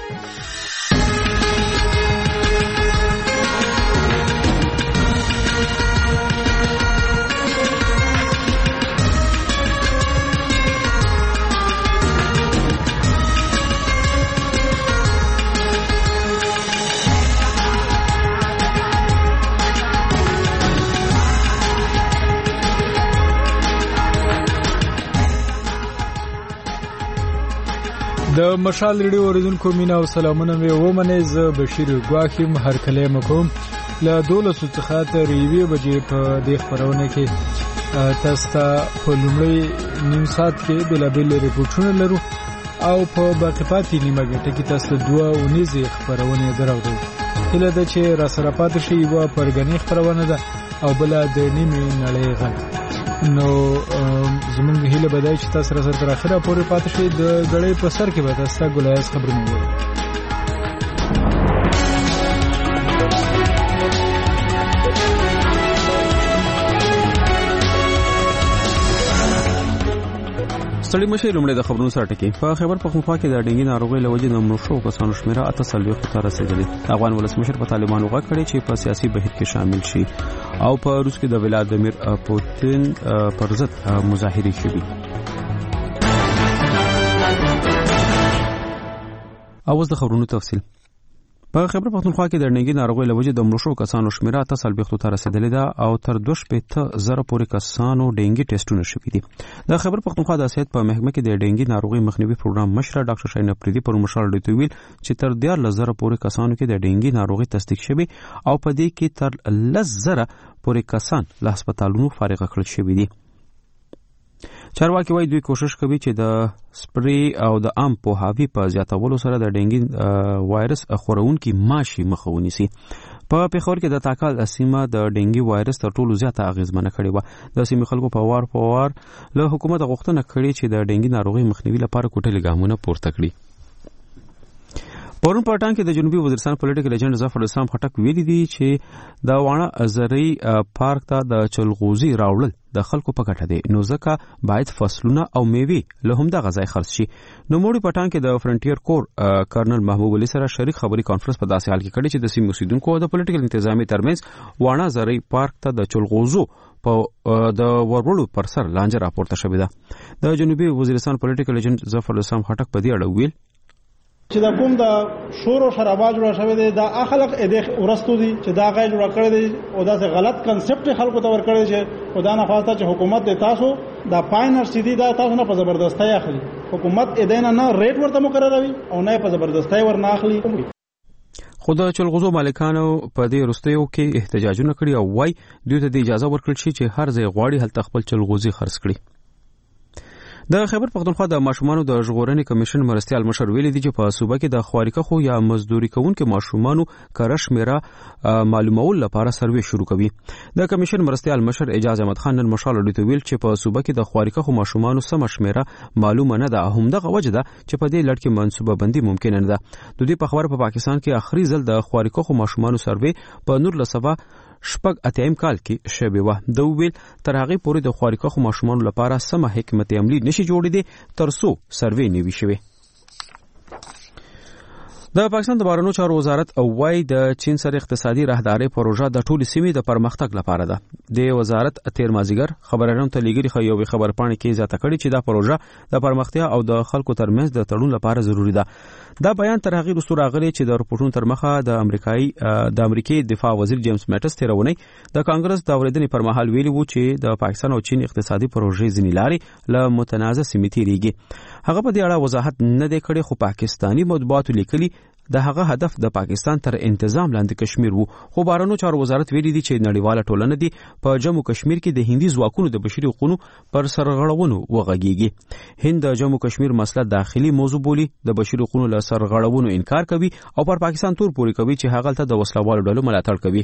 د مشال ریډیو اوریدونکو مینا او سلامونه مې ومنئ. زه بشیر ګواخیم هر کله مکوم له 12 څخه تر 1 بجې په دې خبرونه کې تاسو ته په لومړی نیم ساعت کې بلابل ریپورتونه لرو او په باقی پاتې نیمه غټه کې تاسو ته 2 ونیزې خبرونه درو. هله د چې را سره پاتې شي یو پرګنی خبرونه ده او بل د نیمه نړۍ غږ. نو زمونږ هیله بدای چې تاسو سره تر اخره پورې پاتې شئ. د غړې په سر کې به تاسو ته ګلایز خبرونه وایي. ستړي مشه لومړی د خبرونو سره ټکی. په خیبر پختونخوا کې د ډنګي ناروغۍ له وجې د مړو شوو کسانو شمیره 48 ته رسیدلې. افغان ولسمشر په طالبانو غږ کړی چې په سیاسي بهیر کې شامل شي او په روس کې د ولادیمیر پوتین پر ضد مظاهرې شوې. اوس د خبرونو تفصیل. په خیبر پختونخوا کې د ډنګي ناروغۍ له وجې د مړو شوو کسانو شمیره 48 ته رسیدلې ده او تر 2,000 پورې کسانو ډنګي ټیسټونه شوي دي. د خیبر پختونخوا د صحت په محکمه کې د ډنګي ناروغۍ مخنیوي پروګرام مشر ډاکټر شاهین افریدي پر مشال ډیټ ویل چې تر 14,000 پورې کسانو کې د ډنګي ناروغۍ تصدیق شوي او په دې کې تر 10,000 پورې کسان له هسپتالونو فارغ کړل شوي دي. چارواکي وايي دوی کوشش کوي چې د سپری او د عام پوهاوی په زیاتولو سره د ډنګي وایرس خورونکي ماشي مخه ونیسي. په پیښور کې د تاکال سیمه د ډنګي وایرس تر ټولو زیاته اغیزمنه کړې و. د سیمې خلکو په وار له حکومت غوښتنه کړې چې د ډنګي ناروغي مخنیوي لپاره کوټلې ګامونه پورته کړي. پرون پټان کې د جنوبي وزیرستان پولیټیکل ایجنټ ظفر اسلام خټک ویلي دي چې د وانه زرعي پارک ته د چلغوزي راوړل د خلکو په ګټه دي، نو ځکه باید فصلونه او میوې له همدا غذای خرڅ شي. نو موږ پټان کې د فرنټیر کور کرنل محبوب علي سره شریک خبري کانفرنس په داسې حال کې کړی چې د سیمې اوسیدونکو او د پولیټیکل انتظامی ترمنځ وانه زرعي پارک ته د چلغوزو په د ورولو پر سر لانجه راپورته شوې ده. د جنوبي وزیرستان پولیټیکل ایجنټ ظفر اسلام خټک په دې اړه ویل چې دا کوم دا شور او شرابا جوړ شوی دی دا اخلاق اده ورستو دي چې دا غي جوړ کړی دی او دا څه غلط کنسپټ خلکو ته ور کړی چې خدا نه خواسته چې حکومت د تاسو دا فاینر سیدی دا تاسو نه په زبردستۍ اخلي. حکومت اده نه ریټ ورته مقرروي او نه په زبردستۍ ور نه اخلي. خود چلغوزو مالکانو په دې وروستیو کې احتجاجونه کړي او وايي دوی ته د اجازه ورکړل شي چې هر ځای غواړي هلته خپل چلغوزي خرڅ کړي. د خیبر پختونخوا د ماشومانو د ژغورنې کمیشن مرستیال مشر ویلي دی چې په صوبه کې د خوارکخو یا مزدوري کوونکو ماشومانو کره شمیره معلومول لپاره سروې شروع کوي. د کمیشن مرستیال مشر اعجاز احمد خان نن مشال ډیټ ویل چې په صوبه کې د خوارکخو ماشومانو سم شمیره معلومه نه ده. همدغه وجه ده چې په دې لړ کې منصوبه بندي ممکن نه ده. د دې په خبر په پاکستان کې اخري ځل د خوارکخو ماشومانو سروې په نور لسبا شپږ اتیم کال کې شوی و. د ویل تر هغه پورې د خوارکخو ماشومانو لپاره سم حکمت عملی نشي جوړې دي ترڅو سروې نیوي شوی. د پاکستان د بهرنیو چارو وزارت وايي د چین سره اقتصادي راهداري پروژه د ټولو سیمې د پرمختګ لپاره ده. د وزارت تیر مازیګر خبرانو ته لیږلي خو خبر پاڼې کې ځاته کړي چې دا پروژه د پرمختیا او د خلکو ترمنځ د تړون لپاره ضروری ده. دا بیان تر هغه وروسته راغلی چې د رپورټونو تر مخه د امریکای دفاع وزیر جیمز میټس تیرونی د کانګرس د اوریدنې پر مهال ویلي وو چې د پاکستان او چین اقتصادي پروژې ځینې لارې له متنازع سیمې تیریږي. هغه په دې اړه وضاحت نه دی کړی خو پاکستانی مطبوعاتو لیکلي د هغه هدف د پاکستان تر انتظام لاندې کشمیر وو. خو بهرنیو چارو وزارت ویلي دی چې نړیواله ټولنه دی په جموں کشمیر کې د هندي ځواکونو د بشري حقوقو پر سرغړونو وغږیږي. هند د جموں کشمیر مسله داخلي موضوع بولی، د بشري حقوقو له سرغړونو انکار کوي او پر پاکستان تور پوري کوي چې هغه ته د وسلوالو ډلو ملاتړ کوي.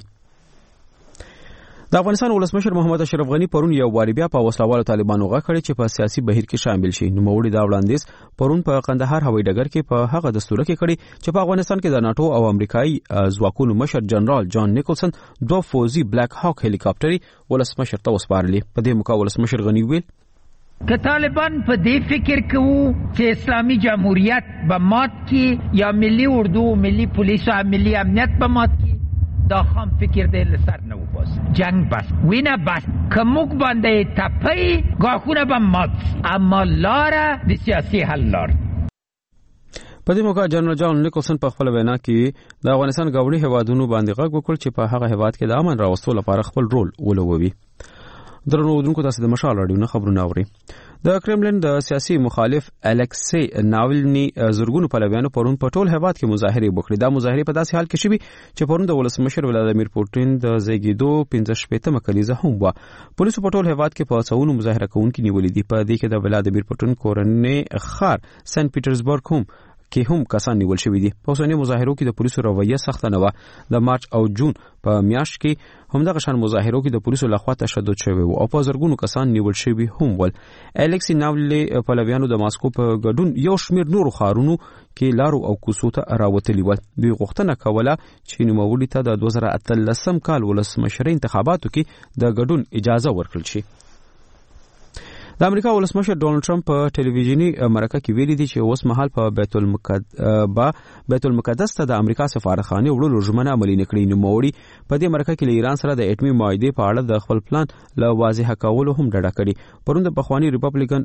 د افغانستان ولسمشر محمد اشرف غنی پرون یو واری بیا په وسلوالو طالبانو غږ کړی چې په سیاسي بهیر کې شامل شي. نو موړي دا وړاندیز پرون په قندهار هوایي ډګر کې په هغه دستور کې کړی چې په افغانستان کې د ناتو او امریکایي ځواکونو مشر جنرال جان نیکلسن 2 فوزي بلیک هاک هلیکاپټري ولسمشر ته وسپارلي. په دې موقع ولسمشر غنی ویل که طالبان په دې فکر کوو چې اسلامی جمهوریت به مات کی یا ملی اردو ملی پولیس و ملی امنیت به مات کی دا خام فکر دی لسر نه وباس جنگ بس وینه بس که موږ باندې تپی گاهونه به مات اما لاره د سیاسي حل لار. په دې موقع جنرال جان نیکلسن په خپل وینا کې د افغانستان ګاونډي هیوادونو باندې غږ وکړ چې په هغه هیواد کې د امن راوستلو لپاره خپل رول ولوبوي. درنو اوریدونکو تاسو د مشال راډیو نه خبرونه اورئ. د کرملن د سیاسي مخالف الکسی ناولني زورګونو پلویانو پرون په ټول هیواد کې مظاهره وکړې. دا مظاهره په داسې حال کې شوې چې پرون د ولسمشر ولادیمیر پوتین د زیږیدو 15 کلیزه هم و. پولیسو په ټول هیواد کې په څاونو مظاهره کوونکي نیولې دي. په دې کې د ولادیمیر پوتین کورنۍ ښار سنت پیټرزبورګ هم کې هم کسان نیول شوي دي. په اوسنۍ مظاهرو کې د پولیسو رویه سخته نه وه. د مارچ او جون په میاشت کې همدغه شان مظاهرو کې د پولیسو لخوا تشدد شوی و او په زرګونو کسان نیول شوي هم ول. الکسی ناولني پلویانو د ماسکو په ګډون یو شمېر نورو ښارونو کې لارو او کوڅو ته راوتلي ول. دوی غوښتنه کوله چې نوموړي ته د 2013 کال ولسمشرۍ انتخاباتو کې د ګډون اجازه ورکړل شي. د امریکا ولسمشر ډونالد ټرمپ په ټلویزیونی مرکه کې ویلي دي چې اوس مهال په بیت المقدس ته د امریکا سفارتخانه وړلو ژمنه عملي نکړي. نوموړي په دې مرکه کې له ایران سره د اټومي معاهدې په اړه د خپل پلان له واضح کولو هم ډډه کړې. پرون د پخوانی ریپبلیکن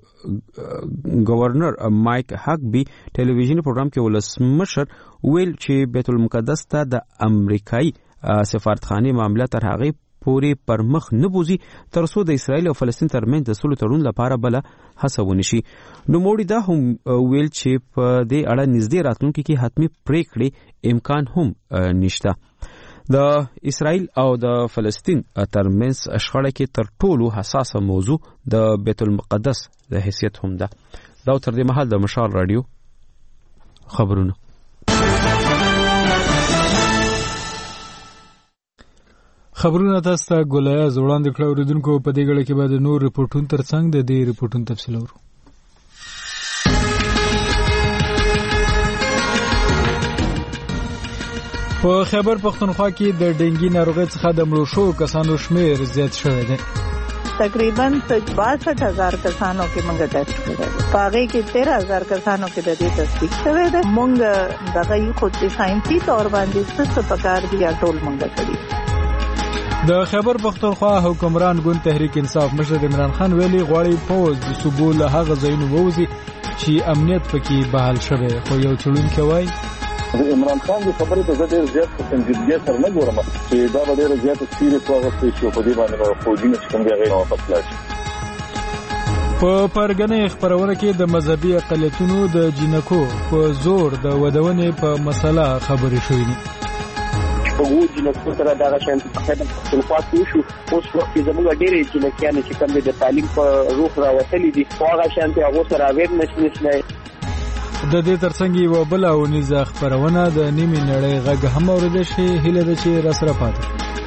گورنر مایک هاګبي ټلویزیونی پروګرام کې ولسمشر ویل چې بیت المقدس ته د امریکایي سفارتخانه معاملې تر هغه پوری پر مخ نه بوزي تر څو د اسرایل او فلسطین ترمنځ د سولې تړون لپاره بل هڅه ونشي. نوموړي دا هم ویل چې په دې اړه نږدې راتلونکي کې حتمي پریکړې امکان هم نشته. د اسرایل او د فلسطین ترمنځ شخړه کې تر ټولو حساسه موضوع د بیت المقدس د حیثیت هم ده. دا تر دې مهال د مشال رادیو خبرونه. خبرونه تاسو ته ګولیا زوړاندې کړو. اوریدونکو په دې غړي کې به د نور ریپورتونو ترڅنګ د دې ریپورتونو تفصیل اورو. په خیبر پختونخوا کې د ډینګي ناروغۍ څخه د مړو شوو کسانو شمیر زیات شوی دی. تقریباً 62,000 کسانو کې موږ ټیسټ کړی. پاغې کې 13,000 کسانو کې د دې تصدیق شوی دی. موږ دغه یو خو د ساينسي تور باندې څه پکار دي ټول موږ کړی. د خیبر پختونخوا حکمران ګوند تحریک انصاف مشر عمران خان ویلي غواړي پوز د صوبو له هغه ځایونو ووځي چې امنیت پکې بحال شوی. خو یو چلونکی وایي عمران خان د خبرې ته ډېر زیات سنجیدګي سره نه ګورم چې دا به ډېر زیات سیریس واغستې شي په دې باندې فوجونه چې کوم دی هغه واپس لاړ شي. په پرګنې خبرونه کې د مذهبي اقلیتونو د جنکو په زور د ودونې په مسله خبرې شوې دي. وګورئ چې نو سره دا شان په خپل کې شو اوس وخت زموږ ډېرې جنکیان چې کوم د تعلیم په روح راوتلي دي هغه شان ته هغه سره اویرنس نشته. د دې ترڅنګ یو بل او نيزه خبرونه د نیمه نړۍ غږ هم اوریدل شي. هیله ده چې را سره پاتې.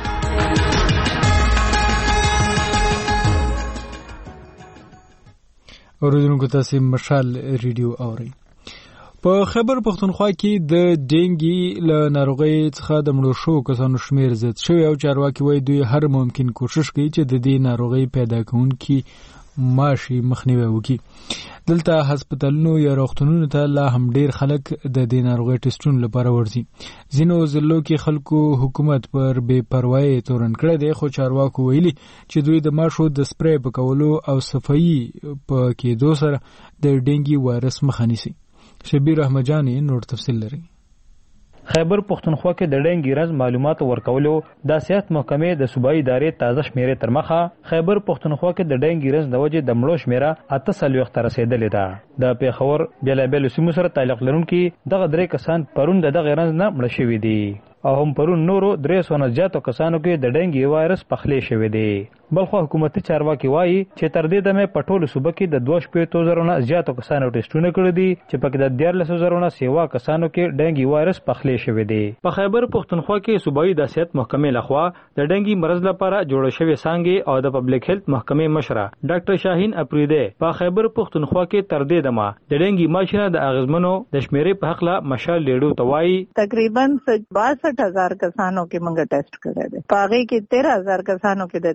اوریدونکو تاسو مشال ریډیو اورئ. په خیبر پختونخوا کې د ډینګي له ناروغۍ څخه د مړو شوو کسانو شمیر زیات شوی او چارواکي وایي دوی هر ممکن کوشش کوي چې د دې ناروغۍ پیدا کوونکي ماشي مخنیوي وکړي. دلته هسپتالونو یا روغتونونو ته لا هم ډیر خلک د دې ناروغۍ ټیسټونو لپاره ورځي. ځینو ضلعو کې خلکو حکومت پر بے پروايي تورن کړی دی. خو چارواکو ویلي چې دوی د ماشو د سپری په کولو او صفایي په کېدو سره د ډینګي وایرس مخه نیسي. شبیر احمد جانی نور تفصیل لري. خیبر پختونخوا کې د ډینګي رز معلومات ورکولو د سیاست محکمې د صوبایي ادارې تازه شمیرې تر مخه خیبر پختونخوا کې د ډینګي رز د وجې د مړو شمیره 48 ته رسیدلې ده. د پیښور بیلابیلو سیمو سره تعلق لرونکي دغه درې کسان پرون دغه رز نه مړه شوي دي او هم پرون نورو 300 زیاتو کسانو کې د ډینګي وایرس پخلی شوی دی. بلخو حکومتي چارواکي وایي چې تر دې دمه په ټولو صوبه کې د 2.0 نه زیاتو کسانو ټیسټونه کړي دي چې پکې د 14,000 نه سیوا کسانو کې ډینګي وایرس پخلی شوی دی. په خیبر پختونخوا کې صوبایي د صحت محکمې لخوا د ډینګي مرض لپاره جوړ شوی څانګې او د پبلک هیلث محکمې مشره ډاکټر شاهین اپریده په خیبر پختونخوا کې تر دې دمه د ډینګي ماشینه د اغزمنو د شمیرې په حق لا مشال لیډو توای تقریبا 62,000 کسانو کې موږ ټیسټ کړی دی. پاغې کې 13,000 کسانو کې د دې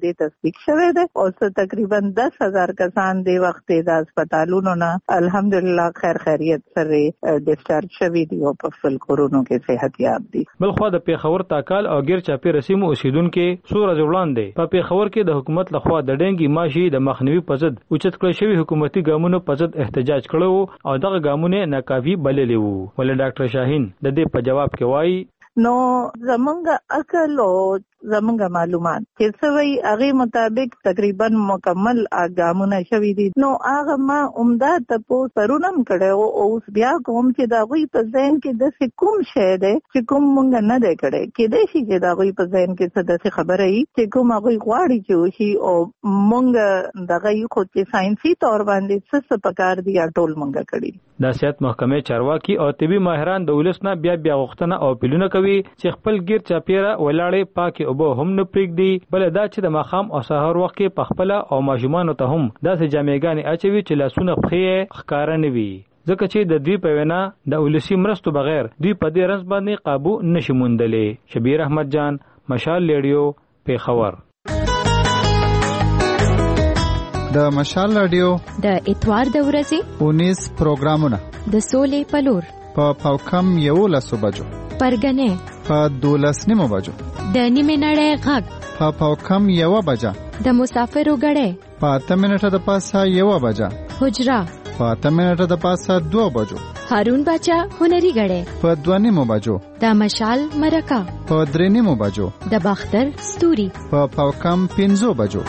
تصدیق شوی دی او تقریبا 10,000 کسان د وخت د هسپتالونو نه الحمدلله خیر خیریت سره ډیسچارج شوي دي او په خپل کورونو کې صحت یاب دي. بلخو د پیښور تاکال او غیر چاپی رسیمو اوسیدونکو څو ورځې وړاندې په پیښور کې د حکومت لخوا د ډنګي ماشي د مخنیوي په ضد اوچت کړی شوی حکومتي ګامونو په ضد احتجاج کړو او دغه ګامونه ناکافي بللي وو. ولې ډاکټر شاهین د دې په جواب کې وایي نو زمونږ عقل او زمونږ معلومات چې سوي هغه مطابق تقریبا مکمل اګامونه شوي دي. نو هغه ما عمده تاسو سرونم کړو او اوس بیا کوم چې دا غوي په ذهن کې د کوم شی ده چې کوم مونږ نه ده کړی کې دې شي چې دا غوي په ذهن کې څه د خبره ای چې کوم هغه غواړي چې وشي او مونږ دغه یو خو چې ساينسي تور باندې څه پکار دي ټول مونږ کړی. د صحت محکمې چارواکي او طبي ماهران د ولسنه بیا غوښتنه او پیلونه کوي چې خپل غیر چاپیره ولاړې پاکي او به هم نه پرېږدي بل دا چې د ماخام او سحر وخت کې پخپله او ماجمانو ته هم داسې جامېګانې اچوي چې لاسونه پخې ښکارا نه وي ځکه چې د دوی په وینا د ولسی مرستو بغیر دوی په دې رنځ باندې قابو نشي موندلی. شبیر احمد جان، مشال ریډیو، پیښور. د مشال ریډیو د اتوار د ورځې 19 پروګرامونه د سولې پلور په پاوکم 11 بجو پرګنې په 12 بجو د نیمه نړۍ غږ په پاوکم 1 بجه د مسافرو غړې په 8 منټه د پاسه 1 بجه حجرا په 8 منټه د پاسه 2 بجو هارون بچا هنري غړې په 2 بجو د مشال مرکه په 3 بجو د باختر ستوري په پاوکم 15 بجو.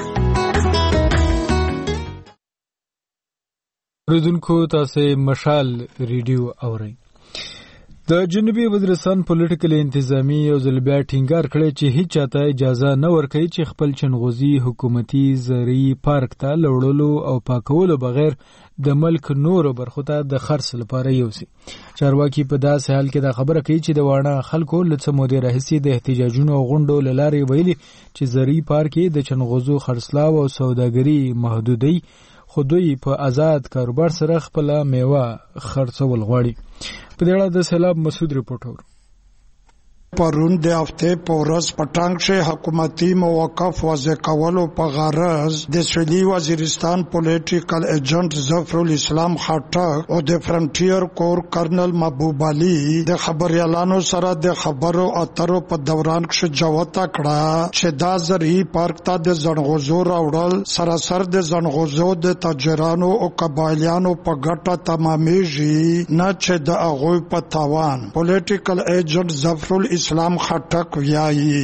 ردونکو تاسو مشال ریډیو اورئ. د جنوبي وزیرستان پولیټیکل انتظامی یو ځل بیا ټینګار کړی چې هیڅ چاته اجازه نه ورکوي چې خپل چنغوزي حکومتي زرعي پارک ته لوړلو او پاکولو بغیر د ملک نورو برخو ته د خرڅ لپاره یوسي. چارواکي په داسې حال کې دا خبره کوي چې د واڼه خلکو له څه مودې راهیسې د احتجاجونو او غونډو له لارې ویلي چې زرعي پارک د چنغوزو خرڅلاو او سوداګري محدودوي خو دوی په آزاد کاروبار سره خپل میوه خرڅول غواړي. په دې اړه د سیلاب مسعود رپورټ پرون د هفته پورس پټانګ شه حکومتي موقف واضح کولو په غرض د سویلي وزیرستان پولیټیکل ایجنټ ظفر الاسلام خټک او د فرنټیر کور کرنل محبوب علي د خبريالانو سره د خبرو اترو په دوران کې جوته کړه چې دا زرعي پارک ته د زنغوزو راوړل سراسر د زنغوزو د تاجرانو او قبایلیانو په ګټه تمامېږي نه چې د هغوی په تاوان. پولیټیکل ایجنټ ظفر اسلام خټک ویایي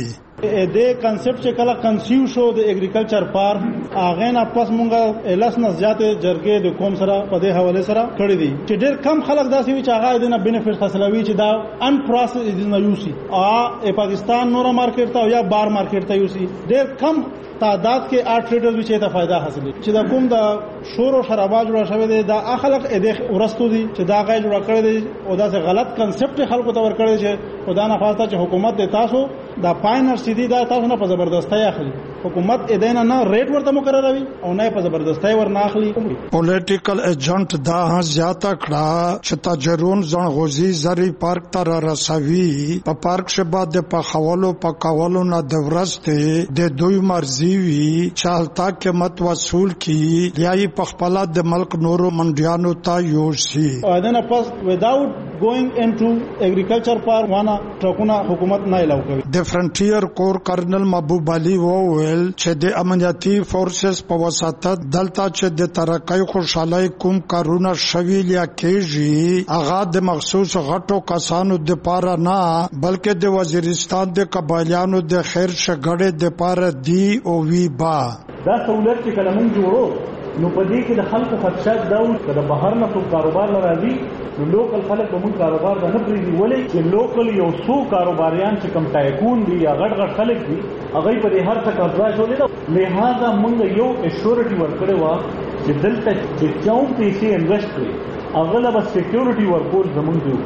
د کنسپټ چې کله کنسیو شو د اګریکلچر پارک هغه نه پس مونږه الاس نه زیات جرګې د کوم سره په دې حواله سره کړی دي چې ډېر کم خلک داسې وي چې هغه د نه بینیفټ حاصلوي چې دا ان پروسس از نه یوسي او پاکستان نور مارکیټ ته یا بار مارکیټ ته یوسي ډېر کم تعداد کې آرټ ټریډرز چې ته فائدہ حاصلې چې دا کوم د شور او شرابا جوړ شوی دی دا اخلاق اې ورستو دي چې دا غي جوړ کړی دی او دا غلط کنسپټ خلکو ته ور کړی چې خدا نه خواسته چې حکومت د تاسو دا پاینر سیدی دا تاسو نه په زبردستۍ اخلي حکومت ادینه نه ریټ ورته مقرروي او نه په زبردستۍ ور نه اخلي. پولیټیکل ایجنټ دا زیاته کړه چې تاجرون زنغوزي زرعي پارک ته رسوي په پارک شه بعد په خولو په کولو نه د ورسته د دوی مرزي وی چالتا قیمت وصول کی یا یې په خپل د ملک نورو منډیانو ته یوسي ادینه پس without going into agriculture park وانا ټرکونه حکومت نه الاو کوي. د فرنټیر کور کرنل محبوب علي وویل چې د امنیتي فورسز په واسطه دلته چې د ترقۍ خوشحالي کوم کارونه شوي یا کېږي هغه د مخصوص غټو کسانو د پاره نه بلکې د وزیرستان د قبایلیانو د خیر شګړې د پاره دی او وی با دا سہولت چې کله موږ جوړو نو په دې کې د خلکو خدشات دا و چې د بهر نه څو کاروبار لراځي نو لوکل خلک به موږ کاروبار نه پریږدي ولې چې لوکل یو څو کاروباریان چې کم ټایکون دي یا غټ خلک دي هغه په دې هر څه قبضه شولې ده لہذا موږ یو اشورټي ورکړو چې دلته چې چاو پیسې انویسټ کړي هغه له سکیورټي ورکول زموږ ډیوټي ده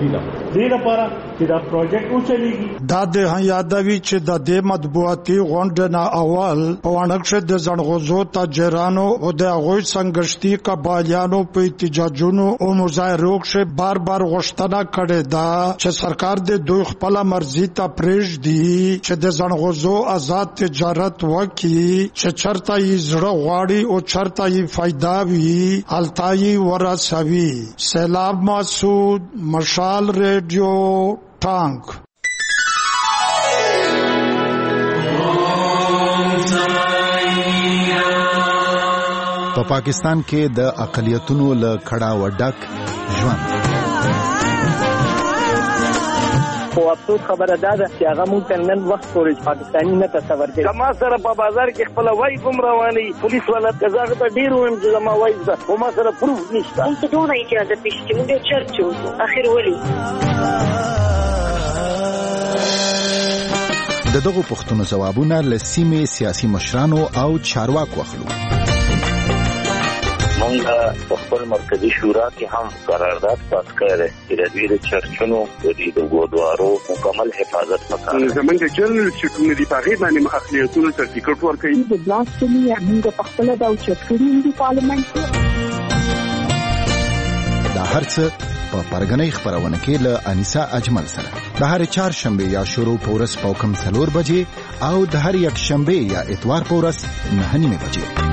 دې لپاره چې دا پروجیکټ وچلېږي. دا د یادوي چې د دې مطبوعاتي غونډې نه اول په وانکشه د زنغوزو تاجرانو او د هغوی سنگشتي قبایلیانو په احتجاجونو او مظاهرو کې بار بار غوښتنه کړې ده چې سرکار د دوی خپل مرزي ته پرېږدي چې د زنغوزو آزاد تجارت وکړي چې چرته یې زړه غواړي او چرته یې فائدہ وي هلته یې ورسوي. سیلاب مسعود، مشال ریډیو، ټانک. په پاکستان کې د اقلیتونو له کړه وډک ژوند. خو افسوس خبره ده چې هغه مونږ ته نن وخت پورې پاکستاني نه تصور کوي. کما سره په بازار کې خپل وای کوم رواني پولیس ولا قزاغه ته ډیر ویم چې ما وای ده خو ما سره پروف نشته. مونږ ته ډوره اجازه پېښې مونږ چرچو اخر ولي د دغو پوښتنو ځوابونه له سیمې سیاسي مشرانو او چارواکو اخلو. مونږ په خپل مرکزی شورا کې هم قرارداد پاس کړی چې د دوی د چرچونو د ګودوارو مکمل حفاظت وکړي. زمونږ جنرال سکرټری دی په هغه باندې اقلیتونو سرټیفیکټ ورکړي. د بلاسټمي موږ په خپل د چرچونو دی پارلیمنت دا هرڅه په پرګنۍ خبرونه کې له انیسا اجمل سره د هر چهارشنبه یا شروع پورس په کم 4 بجې او د هر یک شنبه یا اتوار پورس 9 بجې.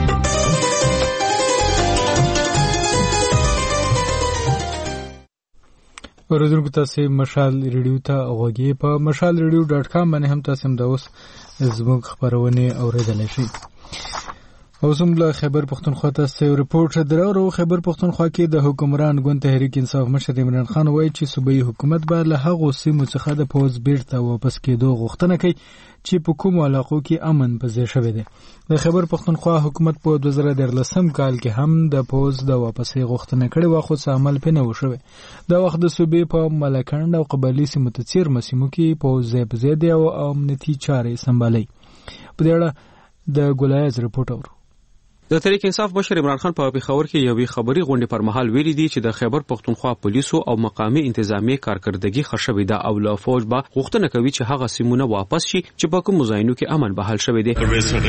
ورودونکو تاسو مشال ریډیو ته غوږی په mashalradio.com باندې هم تاسو هم د اوس زموږ خبرونه اوریدلی شئ. اوسم له خیبر پختونخوا ته یو ریپورت درو. خیبر پختونخوا کې د حکمران ګوند تحریک انصاف مشر عمران خان وایي چې صوبایي حکومت به له هغو سیمو څخه د پوز بیرته واپس کېدو غوښتنه کوي چې په کومو علاقو کې امن په ځای شوی دی. د خیبر پختونخوا حکومت په 2013 کال کې هم د پوز د واپسې غوښتنه کړې و خو څه عمل پې نه وشوی. د وخت د صوبې په ملکند او قبایلي سیمو ته څیر مسیمو کې پوز ځای په ځای دی او امنیتي چارې سمبالي. په دې اړه د ګلایز ریپورت اورو. د تحریک انصاف مشر عمران خان په پیښور کې یوې خبري غونډې پر مهال ویلي دي چې د خیبر پختونخوا پولیسو او مقامي انتظامی کارکردګي خښوي ده او له فوج به غوښتنه کوي چې هغه سیمونه واپس شي چې په کوم ځایونو کې امن بحال شوی دی.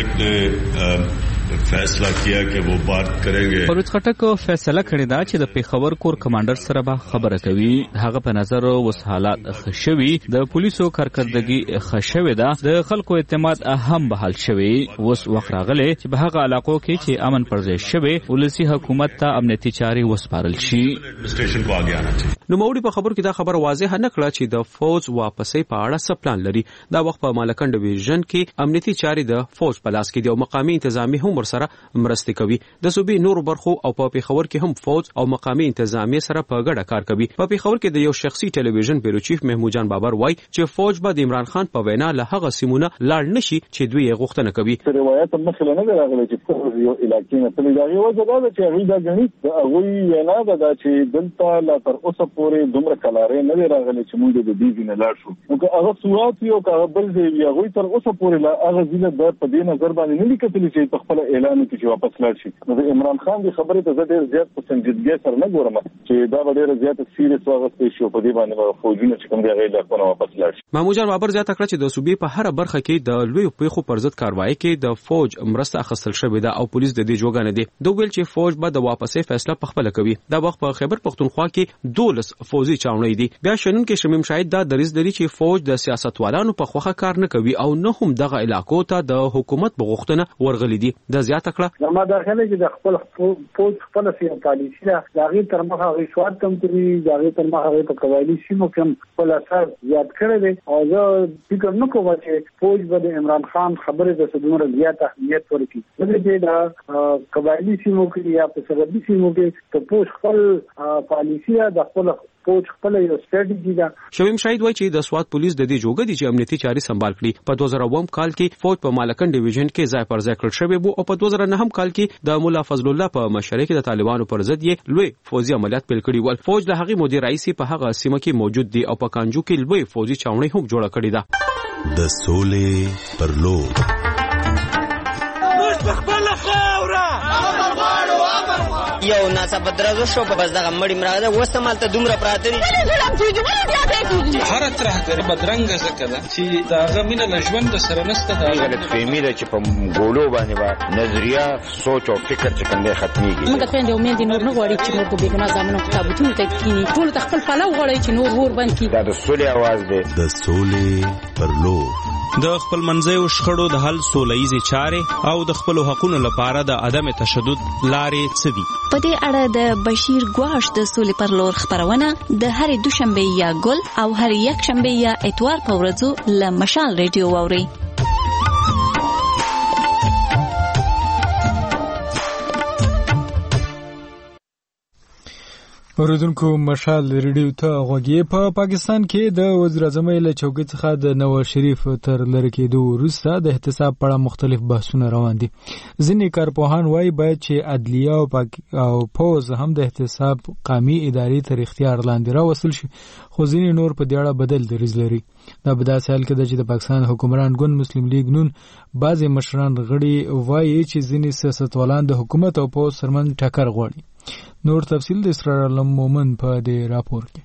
فیصله کیا کہ وہ بات کریں گے. پرویز خټک فیصله کړې ده چې د پیښور کور کمانډر سره به خبره کوي. هغه په نظر اوس حالات خښوي، د پولیسو کارکردګي خښوي ده، د خلکو اعتماد هم بحال شوی. اوس وخت راغلی چې په هغه علاقو کې چې امن پر ځای شوی ولسی حکومت ته امنیتي چارې وسپارل شي. سټیشن کو آگے آنا چاہیے. نو موري په خبر کې دا خبر واضح نه کړه چې د فوج واپسې په اړه څه پلان لري. دا وخت په مالکند ډیویژن کې امنیتي چارې د فوج په لاس کې دي او مقامي انتظامی هم ورسره مرسته کوي. د صوبې نورو برخو او په پیښور کې هم فوج او مقامي انتظامی سره په ګډه کار کوي. په پیښور کې د یو شخصي ټلویزیون بیرو چیف محمود جان بابر وایي چې فوج به د عمران خان په وینا له هغه سیمونه لاړ نشي چې دوی یې غوښتنه کوي. روایت مخله نه راغلی چې په یو علاقې نه تللی دا یو ځای ده چې هغه دا غني هغه وینا ده چې دلته لا تر اوسه پورې دومره کلارې نه راغلي چې موږ د دې نه لاړ شو. نو هغه سوات یو کابل دی هغه تر اوسه پورې لا هغه ځله د په دې نظر باندې نه لیکل چې په خپل اعلان کې چې واپس لاړ شي. نو د عمران خان د خبرې ته ډېر زیات په سنجیدګۍ سره نه ګورم چې دا ډېر زیات سیریس واغستې شو په دې باندې فوجونه چې کوم دی هغه لا واپس لاړ شي. محمود جان بابر زیاته کړه چې د صوبې په هر برخه کې د لوی پیښو پر ضد کاروایی کې د فوج مرسته اخیستل شوې ده او پولیس د دې جوګه نه دي. دوی ویل چې فوج به د واپسې فیصله په خپل کوي. دا وخت په خیبر پختونخوا کې 12 فوجي چاونې دي. بیا شنن کې شمیم شاهد دا دریز لري چې فوج د سیاستوالانو په خوخه کار نه کوي او نه هم دغه علاقو ته د حکومت بغښتنه ورغلي دي. د زیاته کړه زما داخله چې د خپل فوج خپل سیاسي پالیسي ده دغه تر مخه غیشوات کم کوي دغه تر مخه په قبایلی سیمو کې خپل اثر زیات کړی دی او زه فکر نه کوم چې فوج به د عمران خان خبره د صدمره زیات اهمیت ورکړي. دغه د قبایلی سیمو کې یا په سرحدي سیمو کې ته فوج خپل پالیسي د خپل فوج خپل یو سټریټجی ده. شمیم شاهد وایي چې د سواد پولیس د دې جوګه دي چې امنیتي چارې سمبال کړي. په 2009 کال کې فوج په مالکند ډیویژن کې ځای پر ځای کړل شوی وو او په 2009 کال کې د مولا فضل الله په مشرۍ کې د طالبانو پر ضد یې لوی فوجي عملیات پیل کړي ول. فوج د هغې مدیر رئیس په هغه سیمه کې موجود دی او په کانجو کې لوی فوجي چاونۍ هم جوړه کړې ده. د سولې پر لور موږ خپل خوره یو ناڅاپه درزو شو په بس دغه مړی مراده وسمالته دومره پراته دي هر ترهګر بدرنګ زکه ده چې داغه مینه له ژوند سره نسته دا غلط فهمي ده چې په ګولو باندې با نظریه سوچ او فکر چې کنده ختميږي موږ خويندې امید نور نه غواړي چې موږ به ګناه زمونږ کتابونه ته کینی ټول خپل پلو غواړي چې نور ور باندې کی دا د سولې आवाज ده د سولې پر لور د خپل منځیو شخړو د حل سوله‌ییزې چارې او د خپل حقوقو لپاره د عدم تشدد لارې څه دي؟ په دې اړه د بشیر ګواش د سولې پر لور خبرونه د هرې دوشنبه یا ګل او هرې یکشنبه یا اتوار په ورځو له مشال ریډیو واوري. اوریدونکو مشال ریډیو ته غوږی. په پاکستان کې د وزیر اعظم له چوکۍ څخه د نواز شریف تر لرې کېدو وروسته د احتساب په اړه مختلف بحثونه روان دي. ځینې کارپوهان وایي باید چې عدلیه او پوز هم د احتساب قومي ادارې تر اختیار لاندې راوستل شي، خو ځینې نور په دې اړه بدل دریځ لري. دا په داسې حال کې ده چې د پاکستان حکومران ګوند مسلم لیگ نون بعضې مشران غړي وایي چې ځینې سیاستوالان د حکومت او پوز ترمنځ ټکر غواړي. نور تفصیل د اسرار علم مومن په دې راپور کې.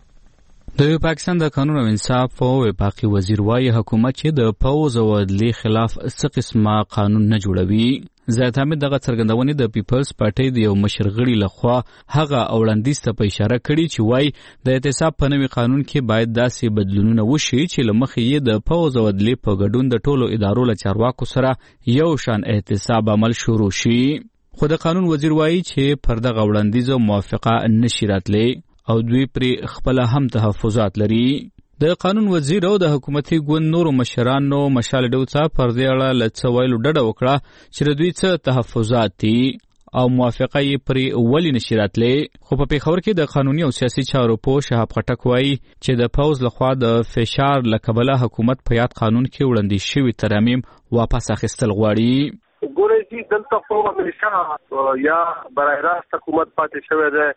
د پاکستان د قانون او انصاف او وفاقي وزیر وايي حکومت چې د پوز او عدلیې خلاف څه قسمه قانون نه جوړوي. زید حامد دغه څرګندونې د پیپلز پارټي د یو مشرغړي لخوا هغه اوړاندیز ته په اشاره کړي چې وايي د احتساب په نوي قانون کې باید داسې بدلونونه وشي چې لمخې یې د پوز او عدلیې په ګډون د ټولو ادارو له چارواکو سره یو شان احتساب عمل شروع شي. خو د قانون وزیر وایي چې پر دغه وړاندیزو موافقه نشي راتلی او دوی پرې خپل هم تحفظات لري. د قانون وزیر او د حکومتي ګوند نورو مشرانو مشال ډوڅا پر دې اړه له څه ویلو ډډه وکړه چې دوی څه تحفظات دي او موافقه یې پرې ولې نشي راتلی. خو په پیښور کې د قانوني او سیاسي چارو پوه شهاب خټک وایي چې د پوز لخوا د فشار له کبله حکومت په یاد قانون کې وړاندیز شوي ترامیم واپس اخیستل غواړي. ګورې چې دلته خو همیشه یا برای راست حکومت پاتې شوی دی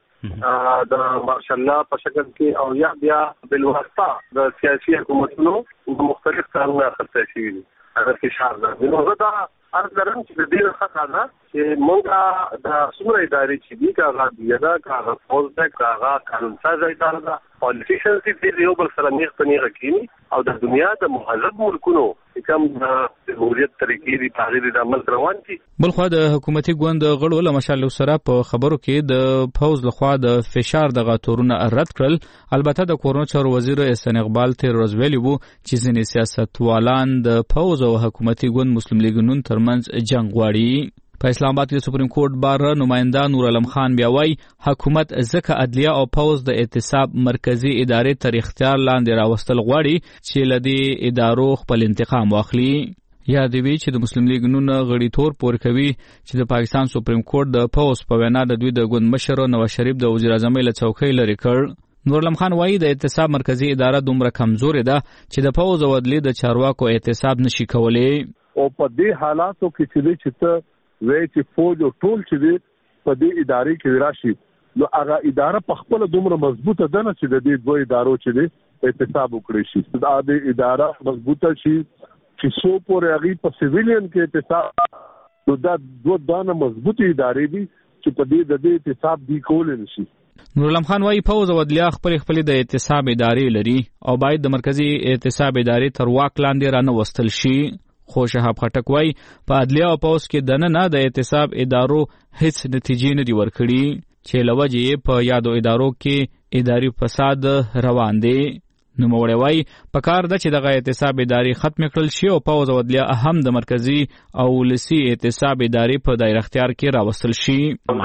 د ماشاءالله په شکل کې او یا بیا بلواسطه د سیاسي حکومتونو مختلف کارونه اخیستل شوي دي. هغه فشار ده نو زه دا عرض لرم چې د دې څخه ده چې موږ د څومره ادارې چې دي هغه دیده هغه فوز ده هغه قانون ساز اداره ده پالیټیشنز دي یو بل سره نیغ په نیغه کېني او د دنیا د مهذب ملکونو کوم د جمهوریت طریقې دي تغیر د عمل روان دي. بلخوا د حکومتي ګوند غړو له مشال سره په خبرو کې د فوز لخوا د فشار د غاتورونه رد کړل. البته د کورونو چارو وزیر احسان اقبال تیر ورځ ویلي وو چې ځینې سیاستوالان د فوز او حکومتي ګوند مسلم لیگ نون ترمنځ جنگ غواړي. په اسلام آباد کې سپریم کورټ بار نماینده نور علم خان بیا وایي حکومت ځکه عدلیه او پوز د احتساب مرکزی ادارې تر اختیار لاندې راوستل غواړي چې له دې ادارو خپل انتقام واخلي. یاد وی چې د مسلم لیگ نون غړي تور پور کوي چې د پاکستان سپریم کورټ د پوز په وینا د دوی د ګوند مشر نواز شریف د وزیر اعظم له چوکۍ لري کړ. نور علم خان وایي د احتساب مرکزی اداره دومره کمزورې ده چې د پوز او عدلیې د چارواکو احتساب نشي کولای. او په دې حالاتو کې چې وای چې فوج او ټول چې په دې ادارې کې راشي نو هغه اداره په خپل دومره مضبوطه ده نه چې د دې دوه ادارو چې احتساب وکړي شي. دا د اداره مضبوطه شي چې سو پورې هغه په سیویلین کې احتساب نو دا دوه دانه مضبوطه ادارې دي چې په دې د احتساب دی کول نشي. نور علم خان وايي پوز او عدلیه خپل د احتساب ادارې لري او باید د مرکزی احتساب ادارې تر واک لاندې رانه وستل شي. خو شهاب خټک وايي په عدلیه او پوز کې دنه د احتساب ادارو هیڅ نتیجې نه دی ورکړي چې لوجه په یادو ادارو کې اداري فساد روان دی. نو موړی وايي په کار ده چې دغه احتساب ادارې ختم کړل شي او پوز او عدلیه هم د مرکزی او ولسي احتساب ادارې په دایره اختیار کې راوستل شي.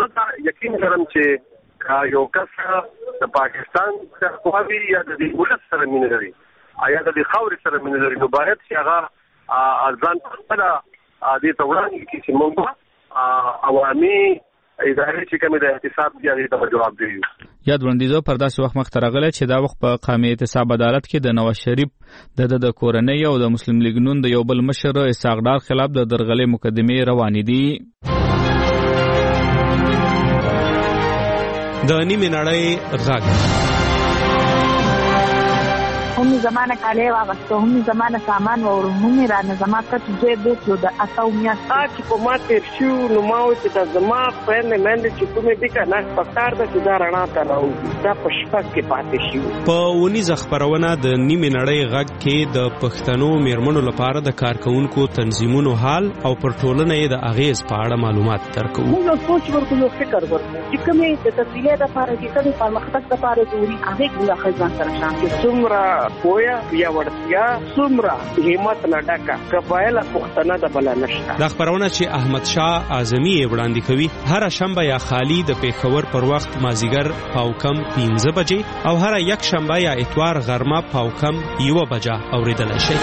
یقین لرم چې یو کس د پاکستان خواوي یا د ولس سره مینه لري یا د خاورې سره مینه لري نو باید چې هغه ځان خپل دې توړاندې کې چې موږ عوامي ادارې چې کومه د احتساب دی هغه ته جواب دیو. یاد وړاندیزو پر داسې وخت مخ ترغله چې دا وخت په قومي احتساب عدالت کې د نواز شریف د کورنۍ او د مسلم لیگ نون د یو بل مشر اسحاق ډار خلاف د درغلې مقدمې روانې دي. د نیمه نړۍ غږ هم زمانه کاله واغسته هم زمانه سامان و هم را نه زما کټ دې بوتلو د اساو میاشت چې په ما تیر شو نو ما چې د زما فرند مند چې کومې دي کنه پکار د چې دا رڼا ته راوځي دا په شپه کې پاتې شي. په ونیزه خبرونه د نیمې نړۍ غږ کې د پښتنو میرمنو لپاره د کارکونکو تنظیمونو حال او پر ټولنه یې د اغیز په اړه معلومات درکوو. موږ سوچ ورکو یو فکر ورکو چې کومې د تفصیلي د لپاره چې کومې پرمختګ لپاره ضروري هغه ګویا خزان سره شان کې څومره پویا یا ورتیا څومره همت نه ډکا قبایل پښتنه د بل نشته. د خبرونه چې احمد شاه اعظمي وړاندې کوي هر شنبه یا خالی د پیښور پر وخت مازیګر پاوکم 15 بجې او هر یک شنبه یا اتوار غرمه پاوکم 1 بجه اوریدل شي.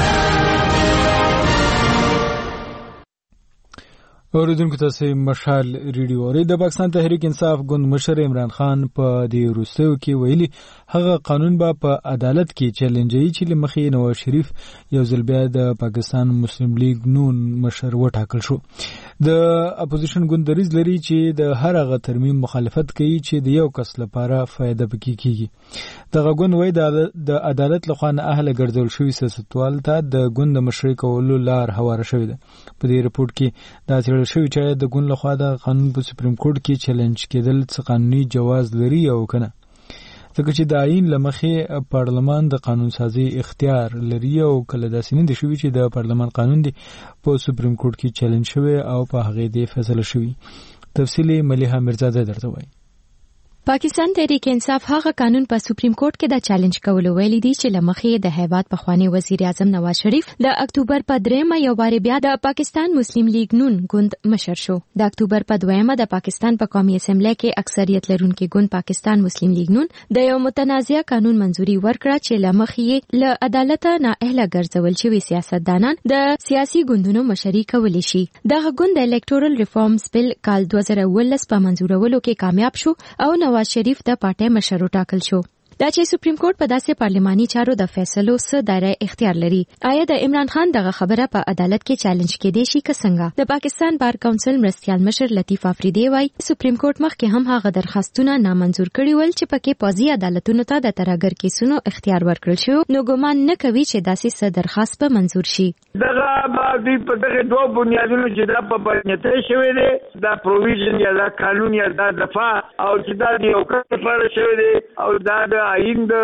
اوریدونکو تاسو مشال ریډیو اوري. د پاکستان تحریک انصاف ګوند مشر عمران خان په دې وروستیو کې ویلي هغه قانون به په عدالت کې چیلنجي چې لمخې نواز شریف یو ځل بیا د پاکستان مسلم لیگ نون مشر وټاکل شو. د اپوزیشن ګوند دریځ لري چې د هر هغه ترمیم مخالفت کوي چې د یو کس لپاره فائدہ پکې کیږي. دغه ګوند وایي د عدالت لخوا نه اهل ګرځول شوی سیاستوال ته د ګوند مشرۍ کولو لار هواره شوې ده. په دې رپورت کې دا څرګنده شوی چې د ګوند لخوا د قانون په سپریم کورټ کې چیلنج کېدل څه قانوني جواز لري او کنه، ځکه چې د آئین لمخې پارلمان د قانون سازي اختیار لري او کله داسې نه دي شوي چې د پارلمان قانون دی په سپریم کورټ کې چیلنج شوی او په هغې دی فیصله شوی. تفصیلی ملیحه مرزاده درته وایي. پاکستان تحریک انصاف هغه قانون په سپریم کورټ کې د چیلنج کولو ویلي دي چې لمخې د هیواد پخوانی وزیر اعظم نواز شریف د اکتوبر په 3 یو بار بیا د پاکستان مسلم لیگ نون ګوند مشر شو. د اکتوبر په 2 د پاکستان په قومي اسمبلی کې اکثریت لرونکي ګوند پاکستان مسلم لیگ نون د یو متنازع قانون منزوري ورکړه چې لمخې له عدالت نه اهله ګرځول شوی سیاستدانان د سیاسي ګوندونو مشري کولی شي. دغه ګوند د الکټورل ریفارمز بل کال 2019 په منزورولو کې کامیاب شو او نواز شریف د پارټۍ مشر وټاکل شو. دا چې سپریم کورټ په داسې پارلماني چارو د فیصلو څه دایره اختیار لري. آیا د عمران خان دغه خبره په عدالت کې چیلنج کېدای شي که څنګه؟ د پاکستان بار کونسل مرستیال مشر لطیف افریدی وایي سپریم کورټ مخکې هم هغه درخواستونه نامنظور کړي ول چې پکې پوځي عدالتونو ته د تراګر کیسونو اختیار ورکړل شو، نو ګومان نه کوي چې داسې څه درخواست به منظور شي. دغه باندې په دغه دوه بنیادونو چې دا په بنیته شوی دی، دا پروویژن یا دا قانون یا دا دفاع او چې دا یو کار لپاره شوی دی او دا د آئین د